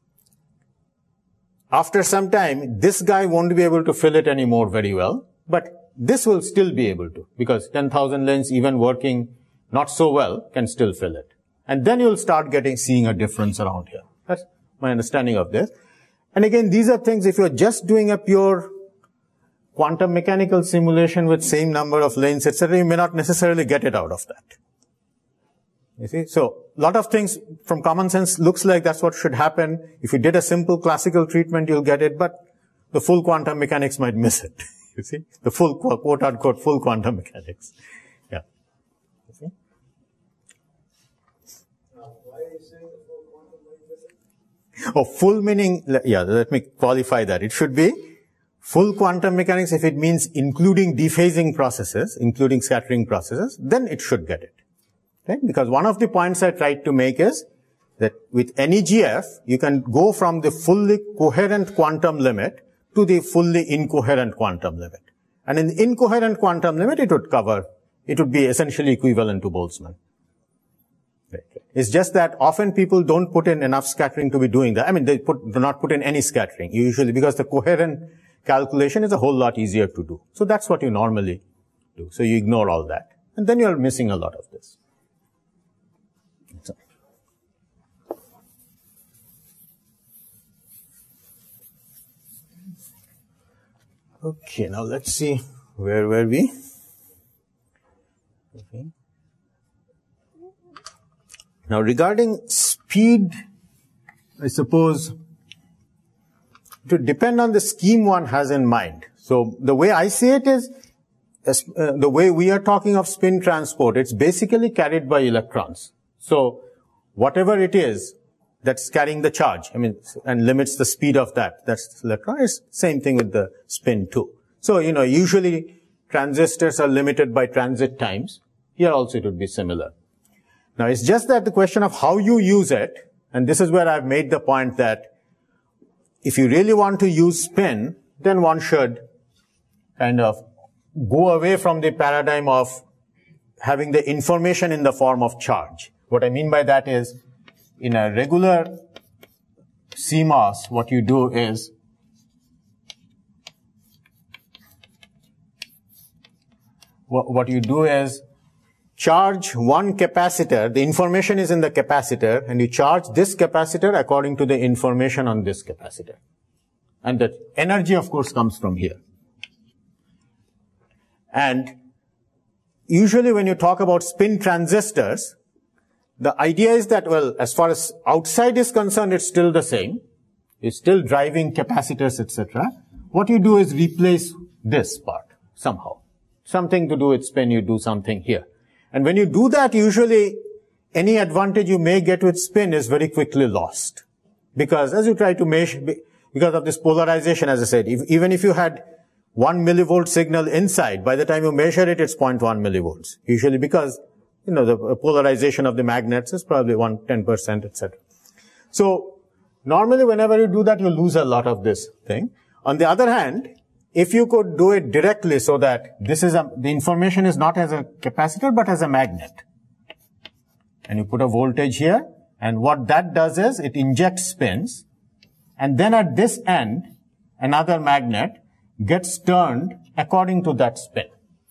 after some time, this guy won't be able to fill it anymore very well, but this will still be able to, because ten thousand lanes, even working not so well, can still fill it. And then you'll start getting, seeing a difference around here. That's my understanding of this. And again, these are things, if you're just doing a pure quantum mechanical simulation with same number of lanes, et cetera, you may not necessarily get it out of that. You see? So, a lot of things from common sense looks like that's what should happen. If you did a simple classical treatment, you'll get it, but the full quantum mechanics might miss it. You see? The full, quote unquote, full quantum mechanics. Yeah. You see? Now, why are you saying the full quantum might miss it? Oh, full meaning, yeah, let me qualify that. It should be full quantum mechanics if it means including dephasing processes, including scattering processes, then it should get it. Okay? Because one of the points I tried to make is that with N E G F, you can go from the fully coherent quantum limit to the fully incoherent quantum limit. And in the incoherent quantum limit, it would cover, it would be essentially equivalent to Boltzmann. Right. It's just that often people don't put in enough scattering to be doing that. I mean, they put, do not put in any scattering, usually because the coherent calculation is a whole lot easier to do. So that's what you normally do. So you ignore all that. And then you're missing a lot of this. Okay, now let's see, where were we? Okay. Now regarding speed, I suppose it would depend on the scheme one has in mind. So the way I see it is, uh, the way we are talking of spin transport, it's basically carried by electrons. So whatever it is that's carrying the charge, I mean, and limits the speed of that, that's the electron. It's same thing with the spin too. So, you know, usually transistors are limited by transit times. Here also it would be similar. Now it's just that the question of how you use it, and this is where I've made the point that if you really want to use spin, then one should kind of go away from the paradigm of having the information in the form of charge. What I mean by that is, in a regular C MOS, what you do is what, what you do is charge one capacitor. The information is in the capacitor, and you charge this capacitor according to the information on this capacitor. And the energy, of course, comes from here. And usually when you talk about spin transistors, the idea is that, well, as far as outside is concerned, it's still the same. It's still driving capacitors, et cetera. What you do is replace this part somehow. Something to do with spin, you do something here. And when you do that, usually any advantage you may get with spin is very quickly lost. Because as you try to measure, because of this polarization, as I said, if, even if you had one millivolt signal inside. By the time you measure it, it's zero point one millivolts. Usually because, you know, the polarization of the magnets is probably one, ten percent, et cetera. So normally whenever you do that, you lose a lot of this thing. On the other hand, if you could do it directly so that this is a, the information is not as a capacitor, but as a magnet. And you put a voltage here, and what that does is it injects spins, and then at this end, another magnet gets turned according to that spin.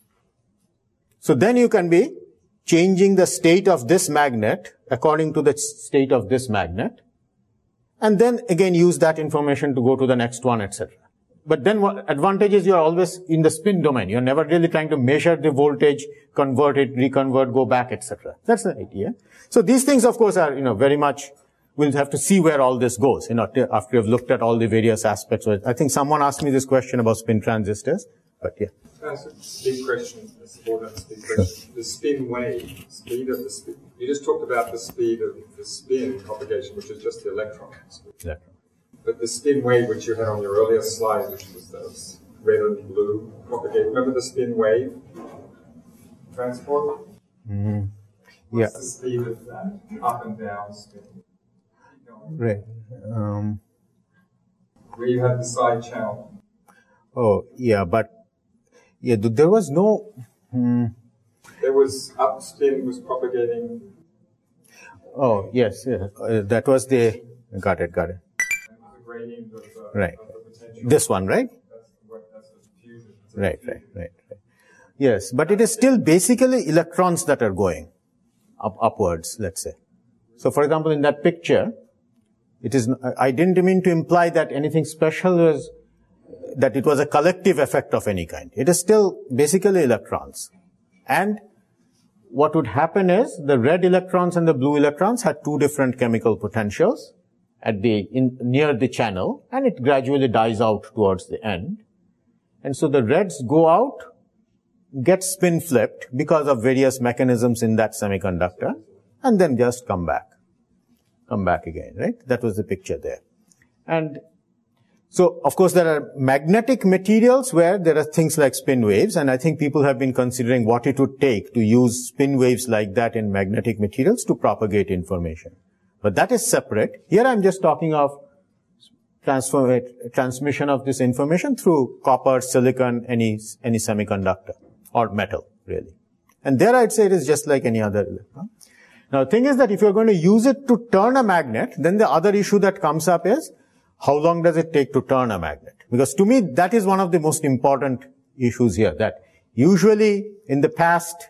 So then you can be changing the state of this magnet according to the state of this magnet, and then again use that information to go to the next one, et cetera. But then what advantage is you're always in the spin domain. You're never really trying to measure the voltage, convert it, reconvert, go back, et cetera. That's the idea. So these things, of course, are, you know, very much, we'll have to see where all this goes, you know, after you've looked at all the various aspects of it. I think someone asked me this question about spin transistors, but yeah. That's a big question, a subordinate big question. The spin wave, speed of the spin. You just talked about the speed of the spin propagation, which is just the electron speed. Yeah. But the spin wave, which you had on your earlier slide, which was those red and blue propagate. Remember the spin wave transport? Mm-hmm. What's Yeah. the speed of that up and down spin? Right. Um, Where you had the side channel. oh, yeah, but yeah, th- there was no. Hmm, There was up spin was propagating. oh, yes, yeah, uh, that was the. Got it, got it. The gradient of, uh, Right. of the potential. This one, right? That's the, that's the fusion. Right, right, right, right. Yes, but it is still basically electrons that are going up upwards, let's say. So, for example, in that picture, it is. I didn't mean to imply that anything special was, that it was a collective effect of any kind. It is still basically electrons. And what would happen is the red electrons and the blue electrons had two different chemical potentials at the in, near the channel, and it gradually dies out towards the end. And so the reds go out, get spin flipped because of various mechanisms in that semiconductor, and then just come back. Come back again, right? That was the picture there. And so, of course, there are magnetic materials where there are things like spin waves, and I think people have been considering what it would take to use spin waves like that in magnetic materials to propagate information. But that is separate. Here I'm just talking of transform, transmission of this information through copper, silicon, any, any semiconductor or metal, really. And there I'd say it is just like any other electron. Now, the thing is that if you're going to use it to turn a magnet, then the other issue that comes up is, how long does it take to turn a magnet? Because to me, that is one of the most important issues here, that usually in the past,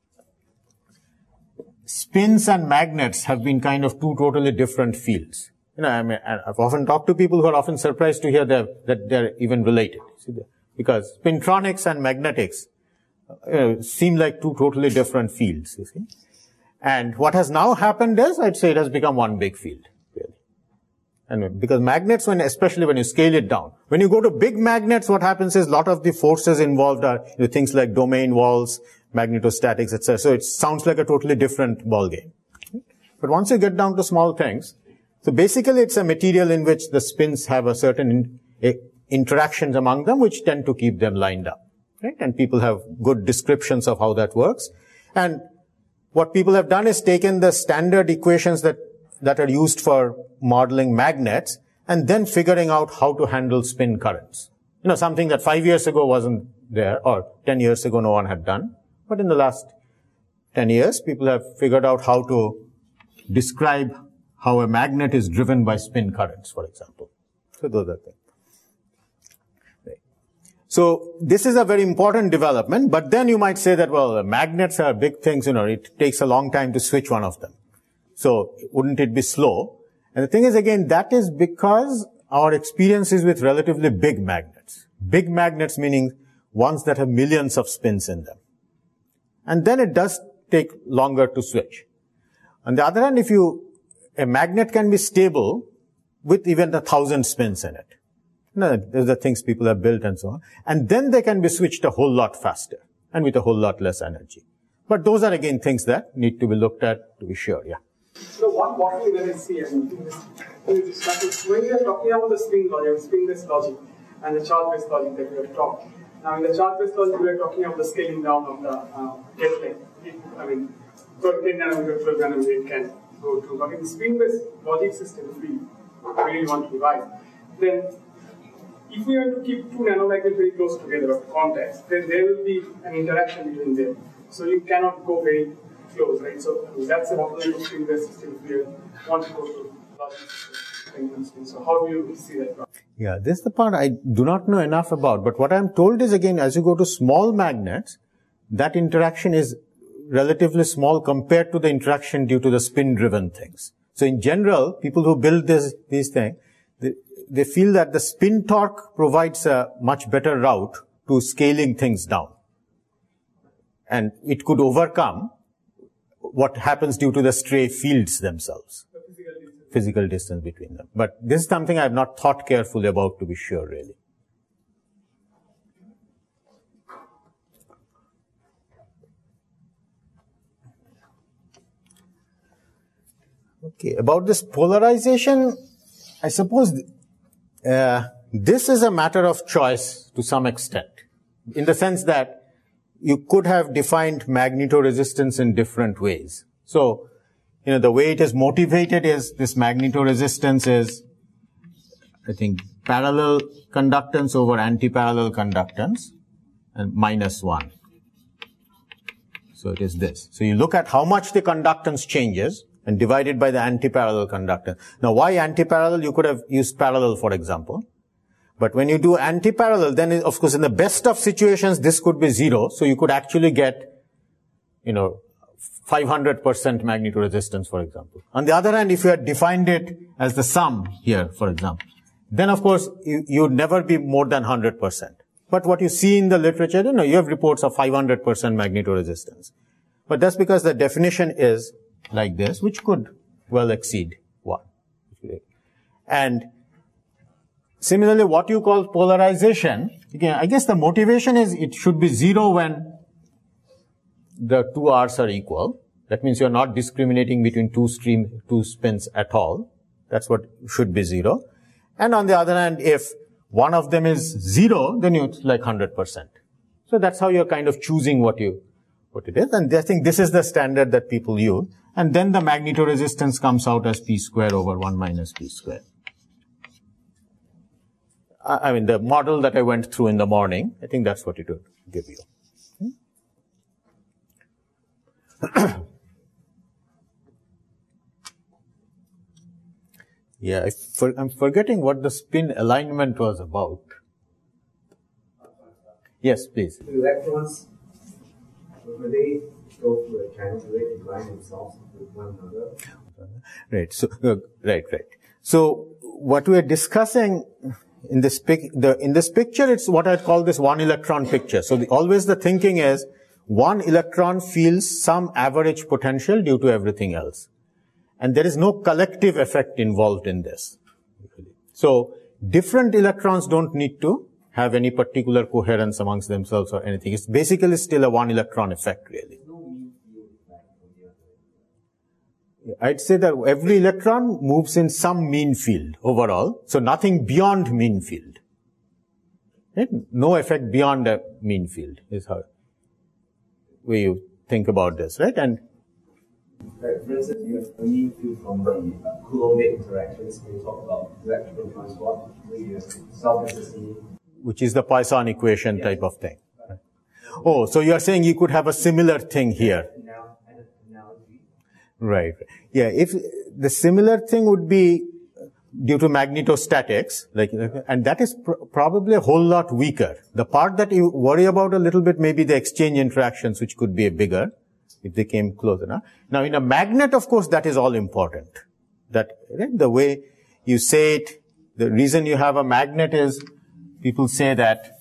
spins and magnets have been kind of two totally different fields. You know, I mean, I've often talked to people who are often surprised to hear that, that they're even related. See, because spintronics and magnetics uh, seem like two totally different fields, you see. And what has now happened is, I'd say it has become one big field. And because magnets, when, especially when you scale it down, when you go to big magnets, what happens is a lot of the forces involved are, you know, things like domain walls, magnetostatics, et cetera. So it sounds like a totally different ballgame. But once you get down to small things, so basically it's a material in which the spins have a certain in, a, interactions among them, which tend to keep them lined up, right? And people have good descriptions of how that works. And what people have done is taken the standard equations that that are used for modeling magnets, and then figuring out how to handle spin currents. You know, something that five years ago wasn't there, or ten years ago no one had done. But in the last ten years, people have figured out how to describe how a magnet is driven by spin currents, for example. So those are things. Right. So this is a very important development, but then you might say that, well, magnets are big things, you know, it takes a long time to switch one of them. So wouldn't it be slow? And the thing is, again, that is because our experience is with relatively big magnets. Big magnets meaning ones that have millions of spins in them. And then it does take longer to switch. On the other hand, if you, a magnet can be stable with even a thousand spins in it. You know, those are things people have built and so on. And then they can be switched a whole lot faster and with a whole lot less energy. But those are again things that need to be looked at to be sure, yeah. So one possibility that I see, I mean, in this, is when we are talking about the spin logic, spin-based logic, and the charge-based logic that we have talked, Now in the chart-based logic, we are talking about the scaling down of the uh, gate length. It, I mean, so ten nanometer, twelve nanometer, it can go to. But in the spin-based logic system, if we really want to devise, then if we are to keep two nanomagnets very close together of contacts, then there will be an interaction between them. So you cannot go very close, right? So I mean, that's a bottleneck of spin-based system if we want to go to logic system. So how do you see that problem? Yeah, this is the part I do not know enough about, but what I'm told is, again, as you go to small magnets, that interaction is relatively small compared to the interaction due to the spin-driven things. So in general, people who build this, these things, they, they feel that the spin torque provides a much better route to scaling things down. And it could overcome what happens due to the stray fields themselves. Physical distance between them. But this is something I have not thought carefully about, to be sure, really. Okay, about this polarization, I suppose uh, this is a matter of choice to some extent, in the sense that you could have defined magnetoresistance in different ways. So, you know, the way it is motivated is this magnetoresistance is, I think, parallel conductance over anti-parallel conductance and minus one. So it is this. So you look at how much the conductance changes and divide it by the anti-parallel conductance. Now, why anti-parallel? You could have used parallel, for example. But when you do anti-parallel, then, of course, in the best of situations, this could be zero. So you could actually get, you know, five hundred percent magnetoresistance, for example. On the other hand, if you had defined it as the sum here, for example, then, of course, you, you would never be more than one hundred percent. But what you see in the literature, you know, you have reports of five hundred percent magnetoresistance. But that's because the definition is like this, which could well exceed one. And similarly, what you call polarization, again, I guess the motivation is it should be zero when the two R's are equal. That means you're not discriminating between two stream, two spins at all. That's what should be zero. And on the other hand, if one of them is zero, then it's like one hundred percent. So that's how you're kind of choosing what you, what it is. And I think this is the standard that people use. And then the magnetoresistance comes out as P square over one minus P square. I mean, the model that I went through in the morning, I think that's what it would give you. Yeah, I for, I'm forgetting what the spin alignment was about. Yes, please. The electrons, when they go through a channel, do they combine themselves with one another? Right. So, uh, right, right. So, what we are discussing in this pic, the in this picture, it's what I call this one electron picture. So, the, always the thinking is one electron feels some average potential due to everything else. And there is no collective effect involved in this. So, different electrons don't need to have any particular coherence amongst themselves or anything. It's basically still a one electron effect, really. I'd say that every electron moves in some mean field overall. So, nothing beyond mean field. Right? No effect beyond a mean field is how way you think about this, right? And Right, for instance, you have a mean field from the Coulombic interactions when you talk about electrical transport, where you have self-necessity. Which is the Poisson equation yeah. type of thing. Right. Oh, so you are saying you could have a similar thing here. Right. Yeah, if the similar thing would be due to magnetostatics, like, and that is pr probably a whole lot weaker. The part that you worry about a little bit may be the exchange interactions, which could be a bigger if they came close enough. Now, in a magnet, of course, that is all important. That, right, the way you say it, the reason you have a magnet is people say that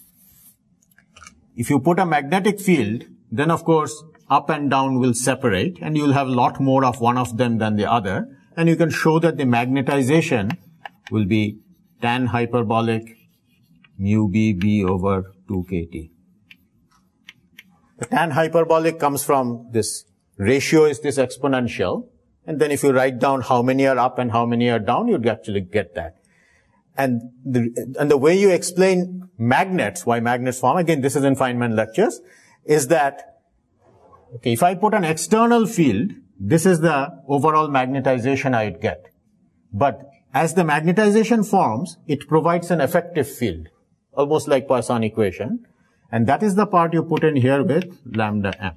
if you put a magnetic field, then of course up and down will separate and you'll have a lot more of one of them than the other. And you can show that the magnetization will be tan hyperbolic mu b b over two k t. The tan hyperbolic comes from this ratio is this exponential. And then if you write down how many are up and how many are down, you'd actually get that. And the, and the way you explain magnets, why magnets form, again, this is in Feynman lectures, is that, okay, if I put an external field, this is the overall magnetization I'd get. But as the magnetization forms, it provides an effective field, almost like Poisson equation. And that is the part you put in here with lambda m.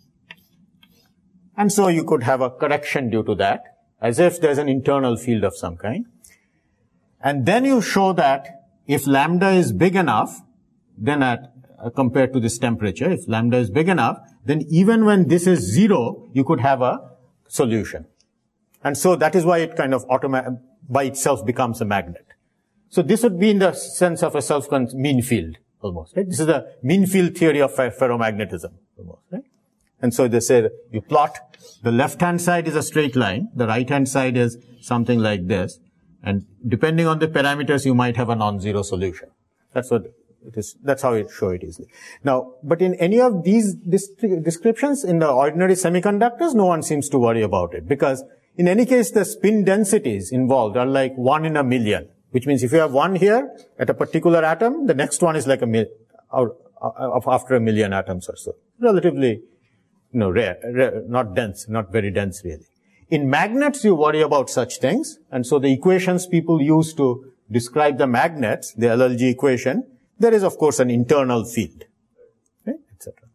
And so you could have a correction due to that, as if there's an internal field of some kind. And then you show that if lambda is big enough, then at, uh, compared to this temperature, if lambda is big enough, then even when this is zero, you could have a solution. And so that is why it kind of automatic, by itself becomes a magnet. So this would be in the sense of a self-mean field, almost, right? This is the mean field theory of ferromagnetism, almost, right? And so they say you plot, the left-hand side is a straight line, the right-hand side is something like this, and depending on the parameters, you might have a non-zero solution. That's what it is, that's how it show it easily. Now, but in any of these descriptions, in the ordinary semiconductors, no one seems to worry about it, because in any case, the spin densities involved are like one in a million, which means if you have one here at a particular atom, the next one is like a mil, or, or after a million atoms or so. Relatively, you know, rare, rare, not dense, not very dense really. In magnets, you worry about such things, and so the equations people use to describe the magnets, the L L G equation, there is of course an internal field, okay, et cetera.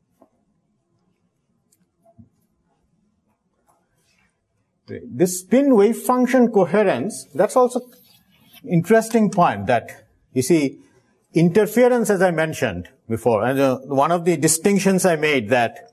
This spin wave function coherence, that's also interesting point that, you see, interference, as I mentioned before, and uh, one of the distinctions I made that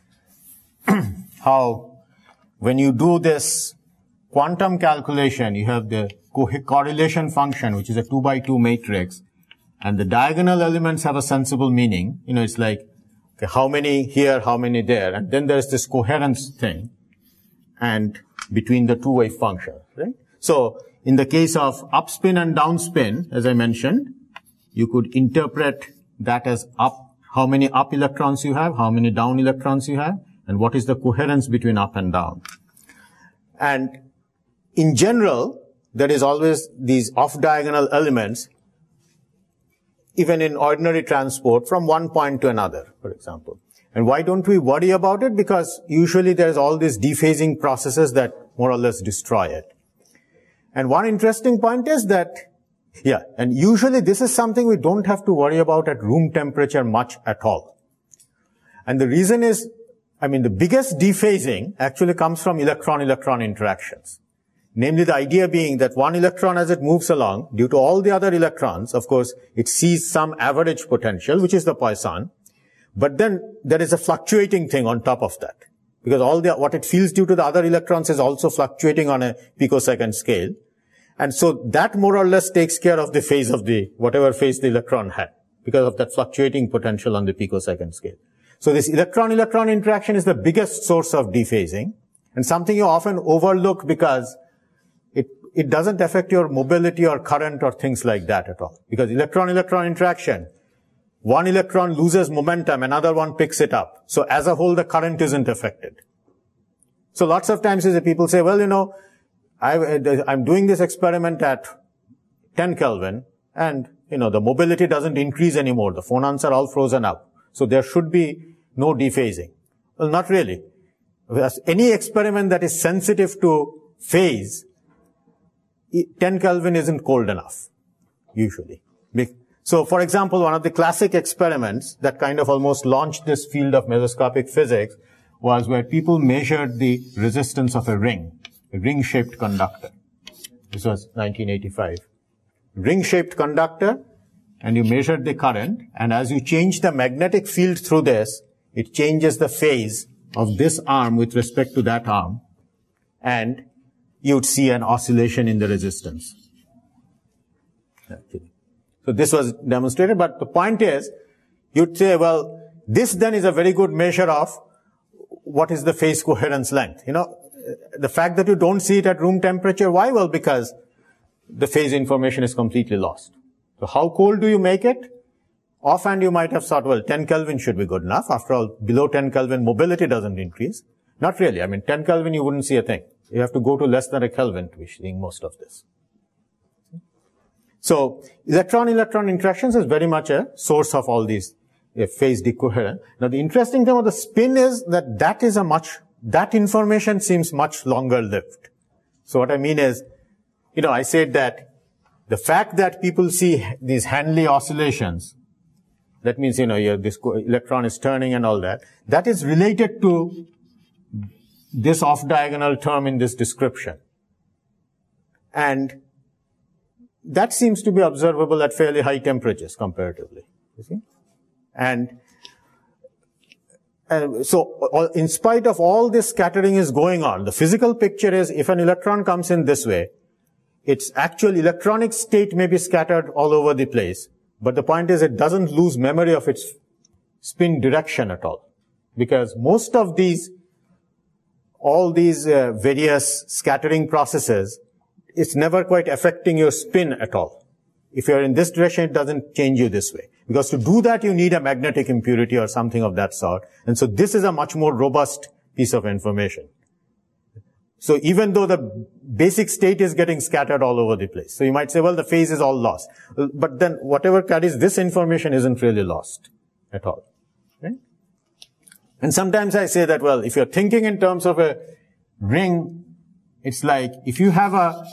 how when you do this quantum calculation, you have the co correlation function, which is a two by two matrix, and the diagonal elements have a sensible meaning. You know, it's like, okay, how many here, how many there, and then there's this coherence thing, and between the two wave functions, right? So, in the case of upspin and downspin, as I mentioned, you could interpret that as up, how many up electrons you have, how many down electrons you have, and what is the coherence between up and down. And in general, there is always these off-diagonal elements, even in ordinary transport, from one point to another, for example. And why don't we worry about it? Because usually there's all these dephasing processes that more or less destroy it. And one interesting point is that, yeah, and usually this is something we don't have to worry about at room temperature much at all. And the reason is, I mean, the biggest dephasing actually comes from electron-electron interactions. Namely, the idea being that one electron as it moves along, due to all the other electrons, of course, it sees some average potential, which is the Poisson. But then there is a fluctuating thing on top of that. Because all the, what it feels due to the other electrons is also fluctuating on a picosecond scale. And so that more or less takes care of the phase of the, whatever phase the electron had, because of that fluctuating potential on the picosecond scale. So this electron-electron interaction is the biggest source of dephasing, and something you often overlook because it, it doesn't affect your mobility or current or things like that at all. Because electron-electron interaction, one electron loses momentum, another one picks it up. So as a whole, the current isn't affected. So lots of times people say, well, you know, I, I'm doing this experiment at ten Kelvin, and, you know, the mobility doesn't increase anymore. The phonons are all frozen up. So there should be no dephasing. Well, not really. Because any experiment that is sensitive to phase, ten Kelvin isn't cold enough, usually. So, for example, one of the classic experiments that kind of almost launched this field of mesoscopic physics was where people measured the resistance of a ring, a ring-shaped conductor. This was nineteen eighty-five. Ring-shaped conductor, and you measured the current, and as you change the magnetic field through this, it changes the phase of this arm with respect to that arm, and you'd see an oscillation in the resistance. Actually. So this was demonstrated, but the point is, you'd say, well, this then is a very good measure of what is the phase coherence length. You know, the fact that you don't see it at room temperature, why? Well, because the phase information is completely lost. So how cold do you make it? Offhand, you might have thought, well, ten Kelvin should be good enough. After all, below ten Kelvin, mobility doesn't increase. Not really. I mean, ten Kelvin, you wouldn't see a thing. You have to go to less than a Kelvin to be seeing most of this. So electron-electron interactions is very much a source of all these uh, phase decoherence. Now the interesting thing about the spin is that that is a much, that information seems much longer lived. So what I mean is, you know, I said that the fact that people see these Hanley oscillations, that means, you know, your, this electron is turning and all that, that is related to this off-diagonal term in this description. And that seems to be observable at fairly high temperatures comparatively, you see. And, and so in spite of all this scattering is going on, the physical picture is if an electron comes in this way, its actual electronic state may be scattered all over the place. But the point is it doesn't lose memory of its spin direction at all. Because most of these, all these uh, various scattering processes, it's never quite affecting your spin at all. If you're in this direction, it doesn't change you this way. Because to do that, you need a magnetic impurity or something of that sort. And so this is a much more robust piece of information. So even though the basic state is getting scattered all over the place. So you might say, well, the phase is all lost. But then whatever carries this information isn't really lost at all. Right? And sometimes I say that, well, if you're thinking in terms of a ring, it's like if you have a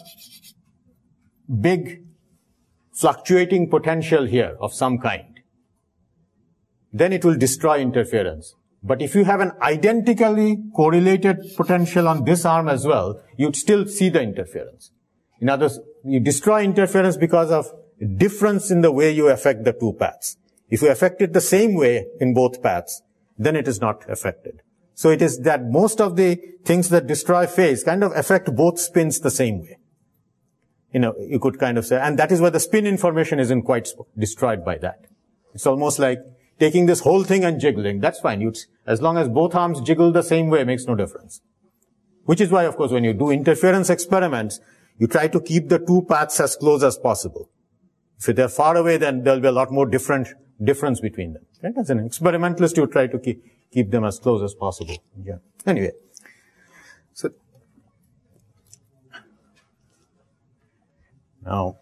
big fluctuating potential here of some kind, then it will destroy interference. But if you have an identically correlated potential on this arm as well, you'd still see the interference. In other words, you destroy interference because of difference in the way you affect the two paths. If you affect it the same way in both paths, then it is not affected. So it is that most of the things that destroy phase kind of affect both spins the same way. You know, you could kind of say, and that is why the spin information isn't quite destroyed by that. It's almost like taking this whole thing and jiggling. That's fine. You'd, as long as both arms jiggle the same way, it makes no difference. Which is why, of course, when you do interference experiments, you try to keep the two paths as close as possible. If they're far away, then there'll be a lot more different difference between them. Right? As an experimentalist, you try to keep, keep them as close as possible. Yeah. Anyway. So, now,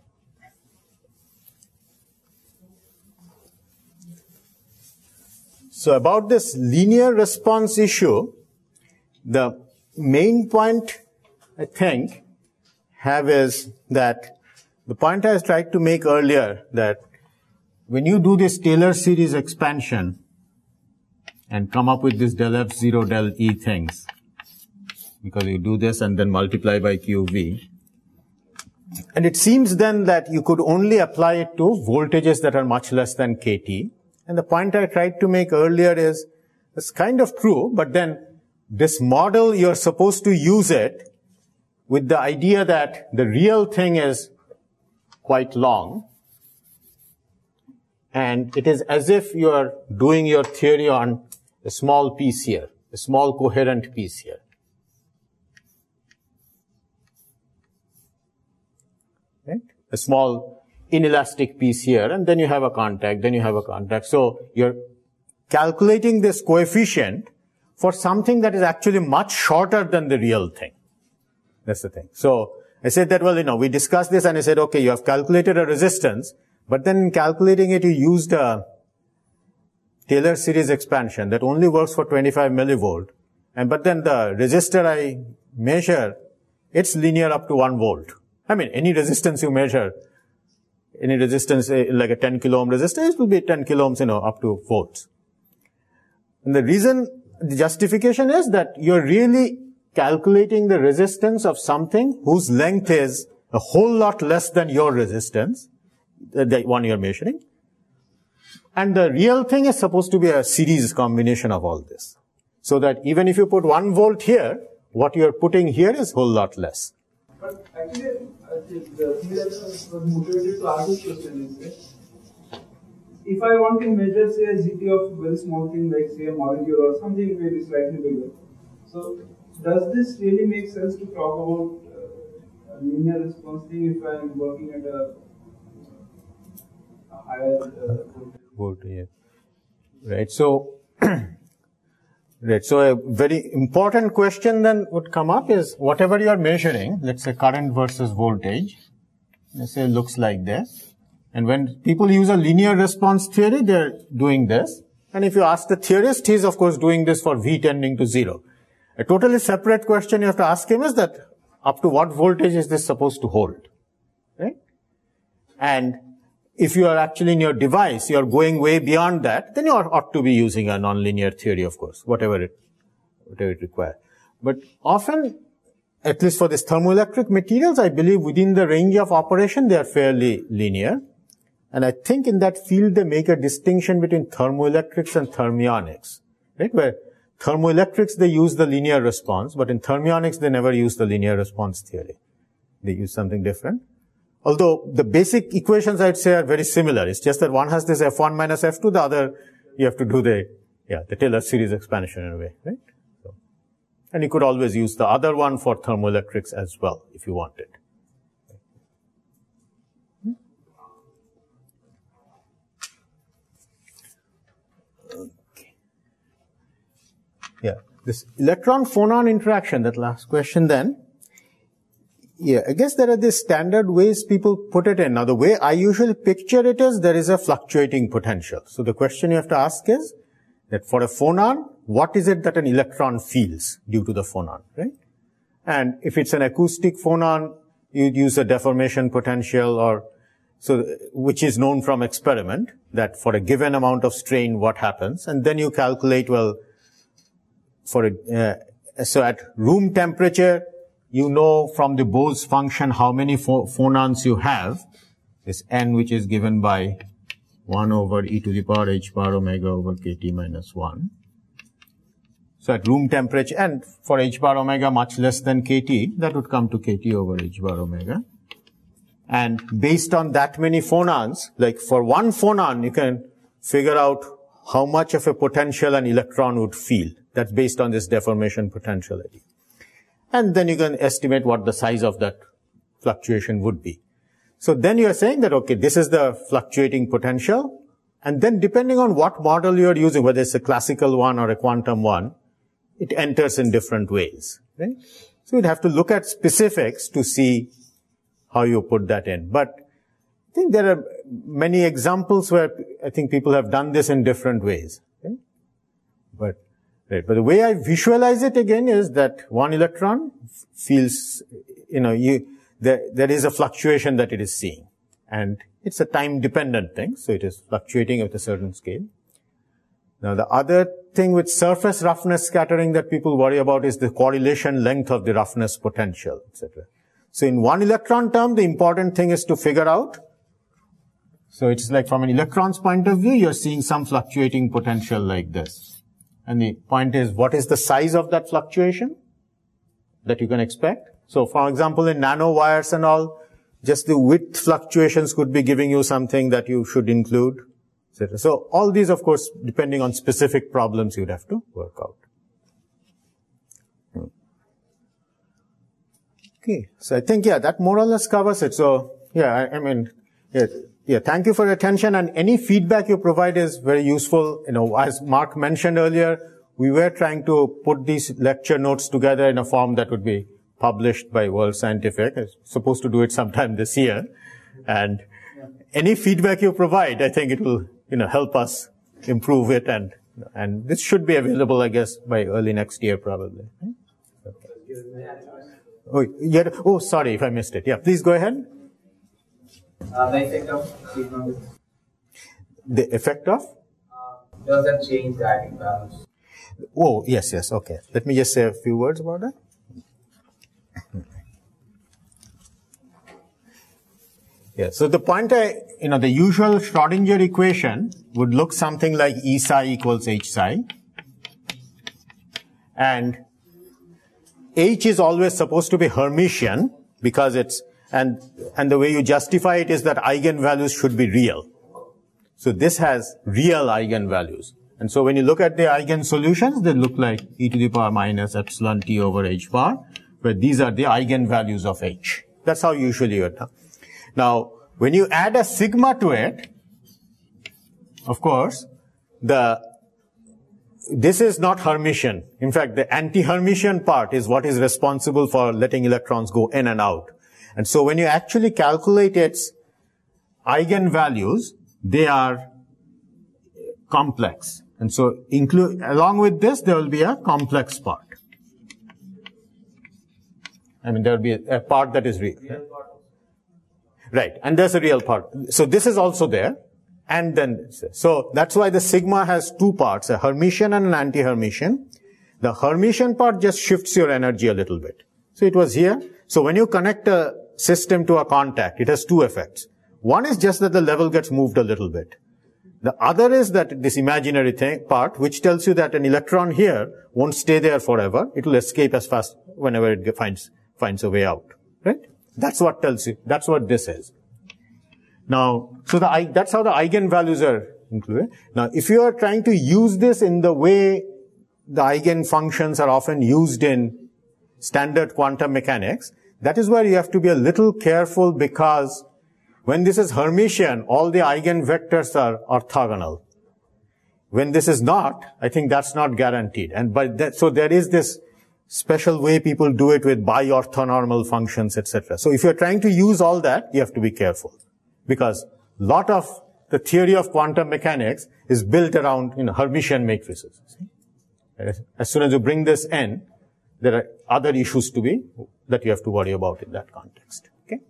so about this linear response issue, the main point I think have is that the point I tried to make earlier, that when you do this Taylor series expansion and come up with this del F zero del E things, because you do this and then multiply by Q V, and it seems then that you could only apply it to voltages that are much less than K T. And the point I tried to make earlier is, it's kind of true, but then this model, you're supposed to use it with the idea that the real thing is quite long. And it is as if you're doing your theory on a small piece here, a small coherent piece here. Right? A small inelastic piece here, and then you have a contact, then you have a contact. So you're calculating this coefficient for something that is actually much shorter than the real thing. That's the thing. So I said that, well, you know, we discussed this and I said, okay, you have calculated a resistance, but then in calculating it, you used a Taylor series expansion that only works for twenty-five millivolt. And, but then the resistor I measure, it's linear up to one volt. I mean, any resistance you measure, any resistance, like a ten kilo ohm resistor, it will be ten kilo ohms, you know, up to volts. And the reason, the justification is that you're really calculating the resistance of something whose length is a whole lot less than your resistance, the one you're measuring. And the real thing is supposed to be a series combination of all this. So that even if you put one volt here, what you're putting here is a whole lot less. But actually, I think the thing that was motivated to ask this question is, if I want to measure, say, a G T of a very small thing, like, say, a molecule or something very slightly bigger, so does this really make sense to talk about uh, a linear response thing if I am working at a, a higher uh, voltage? Right. So, right. So a very important question then would come up is, whatever you are measuring, let's say current versus voltage, let's say it looks like this. And when people use a linear response theory, they're doing this. And if you ask the theorist, he's of course doing this for V tending to zero. A totally separate question you have to ask him is that up to what voltage is this supposed to hold? Right? And if you are actually in your device, you are going way beyond that, then you ought to be using a nonlinear theory, of course, whatever it, whatever it requires. But often, at least for these thermoelectric materials, I believe within the range of operation, they are fairly linear. And I think in that field, they make a distinction between thermoelectrics and thermionics, right? Where thermoelectrics, they use the linear response, but in thermionics, they never use the linear response theory. They use something different. Although the basic equations, I'd say, are very similar. It's just that one has this F one minus F two, the other, you have to do the, yeah, the Taylor series expansion in a way, right? So, and you could always use the other one for thermoelectrics as well, if you wanted. Okay. Yeah, this electron-phonon interaction, that last question then. Yeah, I guess there are these standard ways people put it in. Now, the way I usually picture it is there is a fluctuating potential. So the question you have to ask is that for a phonon, what is it that an electron feels due to the phonon, right? And if it's an acoustic phonon, you'd use a deformation potential or so, which is known from experiment, that for a given amount of strain, what happens? And then you calculate, well, for a, uh, so at room temperature, you know from the Bose function how many pho phonons you have. This n, which is given by one over e to the power h bar omega over kt minus one. So at room temperature, and for h bar omega much less than kt, that would come to kt over h bar omega. And based on that many phonons, like for one phonon, you can figure out how much of a potential an electron would feel. That's based on this deformation potentiality. And then you can estimate what the size of that fluctuation would be. So then you are saying that, okay, this is the fluctuating potential. And then depending on what model you are using, whether it's a classical one or a quantum one, it enters in different ways, right? So you'd have to look at specifics to see how you put that in. But I think there are many examples where I think people have done this in different ways. Okay? But, right. But the way I visualize it again is that one electron feels, you know, you, there, there is a fluctuation that it is seeing. And it's a time-dependent thing, so it is fluctuating at a certain scale. Now, the other thing with surface roughness scattering that people worry about is the correlation length of the roughness potential, et cetera. So in one electron term, the important thing is to figure out. So it's like from an electron's point of view, you're seeing some fluctuating potential like this. And the point is, what is the size of that fluctuation that you can expect? So for example, in nanowires and all, just the width fluctuations could be giving you something that you should include, et cetera. So all these, of course, depending on specific problems, you'd have to work out. Okay, so I think, yeah, that more or less covers it. So, yeah, I, I mean, yeah, yeah, thank you for your attention, and any feedback you provide is very useful. You know, as Mark mentioned earlier, we were trying to put these lecture notes together in a form that would be published by World Scientific. I'm supposed to do it sometime this year. And any feedback you provide, I think it will, you know, help us improve it, and, and this should be available, I guess, by early next year, probably. Okay. Oh, yeah. Oh, sorry if I missed it. Yeah, please go ahead. Uh, the effect of signal. The effect of? Uh, does that change the eigenvalues? Oh, yes, yes. Okay. Let me just say a few words about that. Yeah. So the point I, you know, the usual Schrodinger equation would look something like E psi equals H psi. And H is always supposed to be Hermitian because it's, and, and the way you justify it is that eigenvalues should be real. So this has real eigenvalues. And so when you look at the eigensolutions, they look like e to the power minus epsilon t over h bar, where these are the eigenvalues of H. That's how usually you do. Now, when you add a sigma to it, of course, the this is not Hermitian. In fact, the anti-Hermitian part is what is responsible for letting electrons go in and out. And so when you actually calculate its eigenvalues, they are complex. And so include, along with this, there will be a complex part. I mean, there will be a, a part that is real. Right. And there's a real part. So this is also there. And then, so that's why the sigma has two parts, a Hermitian and an anti-Hermitian. The Hermitian part just shifts your energy a little bit. So it was here. So when you connect a system to a contact, it has two effects. One is just that the level gets moved a little bit. The other is that this imaginary thing, part, which tells you that an electron here won't stay there forever. It will escape as fast whenever it finds, finds a way out. Right? That's what tells you. That's what this is. Now, so the, that's how the eigenvalues are included. Now, if you are trying to use this in the way the eigenfunctions are often used in standard quantum mechanics, that is where you have to be a little careful, because when this is Hermitian, all the eigenvectors are orthogonal. When this is not, I think that's not guaranteed. And by that, so there is this special way people do it with bi-orthonormal functions, et cetera. So if you're trying to use all that, you have to be careful, because a lot of the theory of quantum mechanics is built around, you know, Hermitian matrices. As soon as you bring this in, there are other issues to be, that you have to worry about in that context. Okay?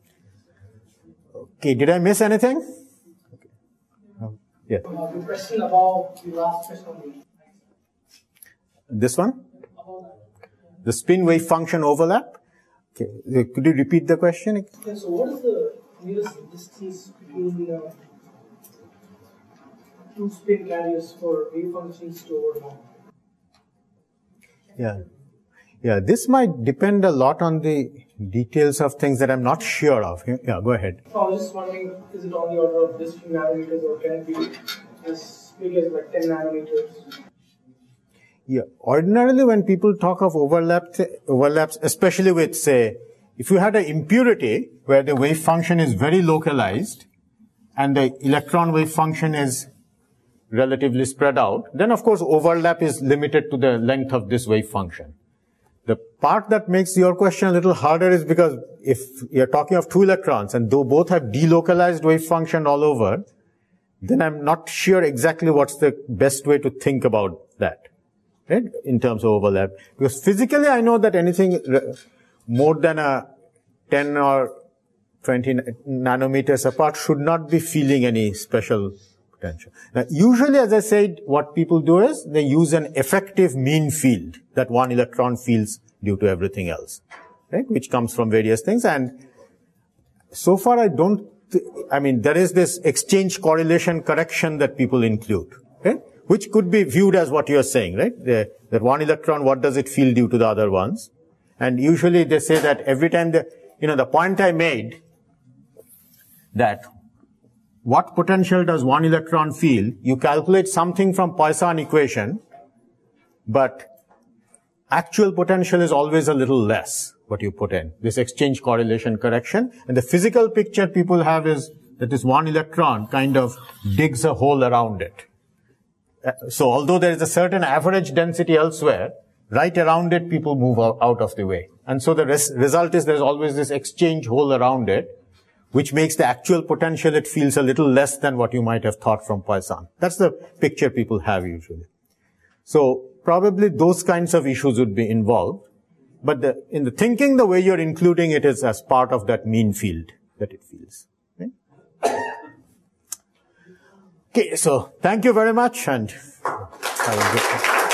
Okay, did I miss anything? Okay. Um, yeah. Uh, the question about the last question. This one? The spin wave function overlap? Okay, could you repeat the question? Yeah, so what is the nearest distance between uh, two spin carriers for wave functions to overlap? Yeah. Yeah, this might depend a lot on the details of things that I'm not sure of. Yeah, go ahead. I was just wondering, is it on the order of this few nanometers, or can it be as big as like ten nanometers? Yeah, ordinarily when people talk of overlap, overlaps, especially with, say, if you had an impurity where the wave function is very localized and the electron wave function is relatively spread out, then of course overlap is limited to the length of this wave function. The part that makes your question a little harder is because if you're talking of two electrons and though both have delocalized wave function all over, then I'm not sure exactly what's the best way to think about that, right, in terms of overlap. Because physically I know that anything more than a ten or twenty nanometers apart should not be feeling any special potential. Now, usually, as I said, what people do is they use an effective mean field that one electron feels due to everything else, right, which comes from various things. And so far, I don't, I mean, there is this exchange correlation correction that people include, right, which could be viewed as what you're saying, right, the, that one electron, what does it feel due to the other ones? And usually they say that every time the, you know, the point I made that what potential does one electron feel? You calculate something from Poisson equation, but actual potential is always a little less what you put in. This exchange correlation correction. And the physical picture people have is that this one electron kind of digs a hole around it. So although there is a certain average density elsewhere, right around it people move out of the way. And so the res- result is there's always this exchange hole around it, which makes the actual potential, it feels a little less than what you might have thought from Poisson. That's the picture people have usually. So probably those kinds of issues would be involved. But the, in the thinking, the way you're including it is as part of that mean field that it feels. Okay, okay, so thank you very much and have a good day.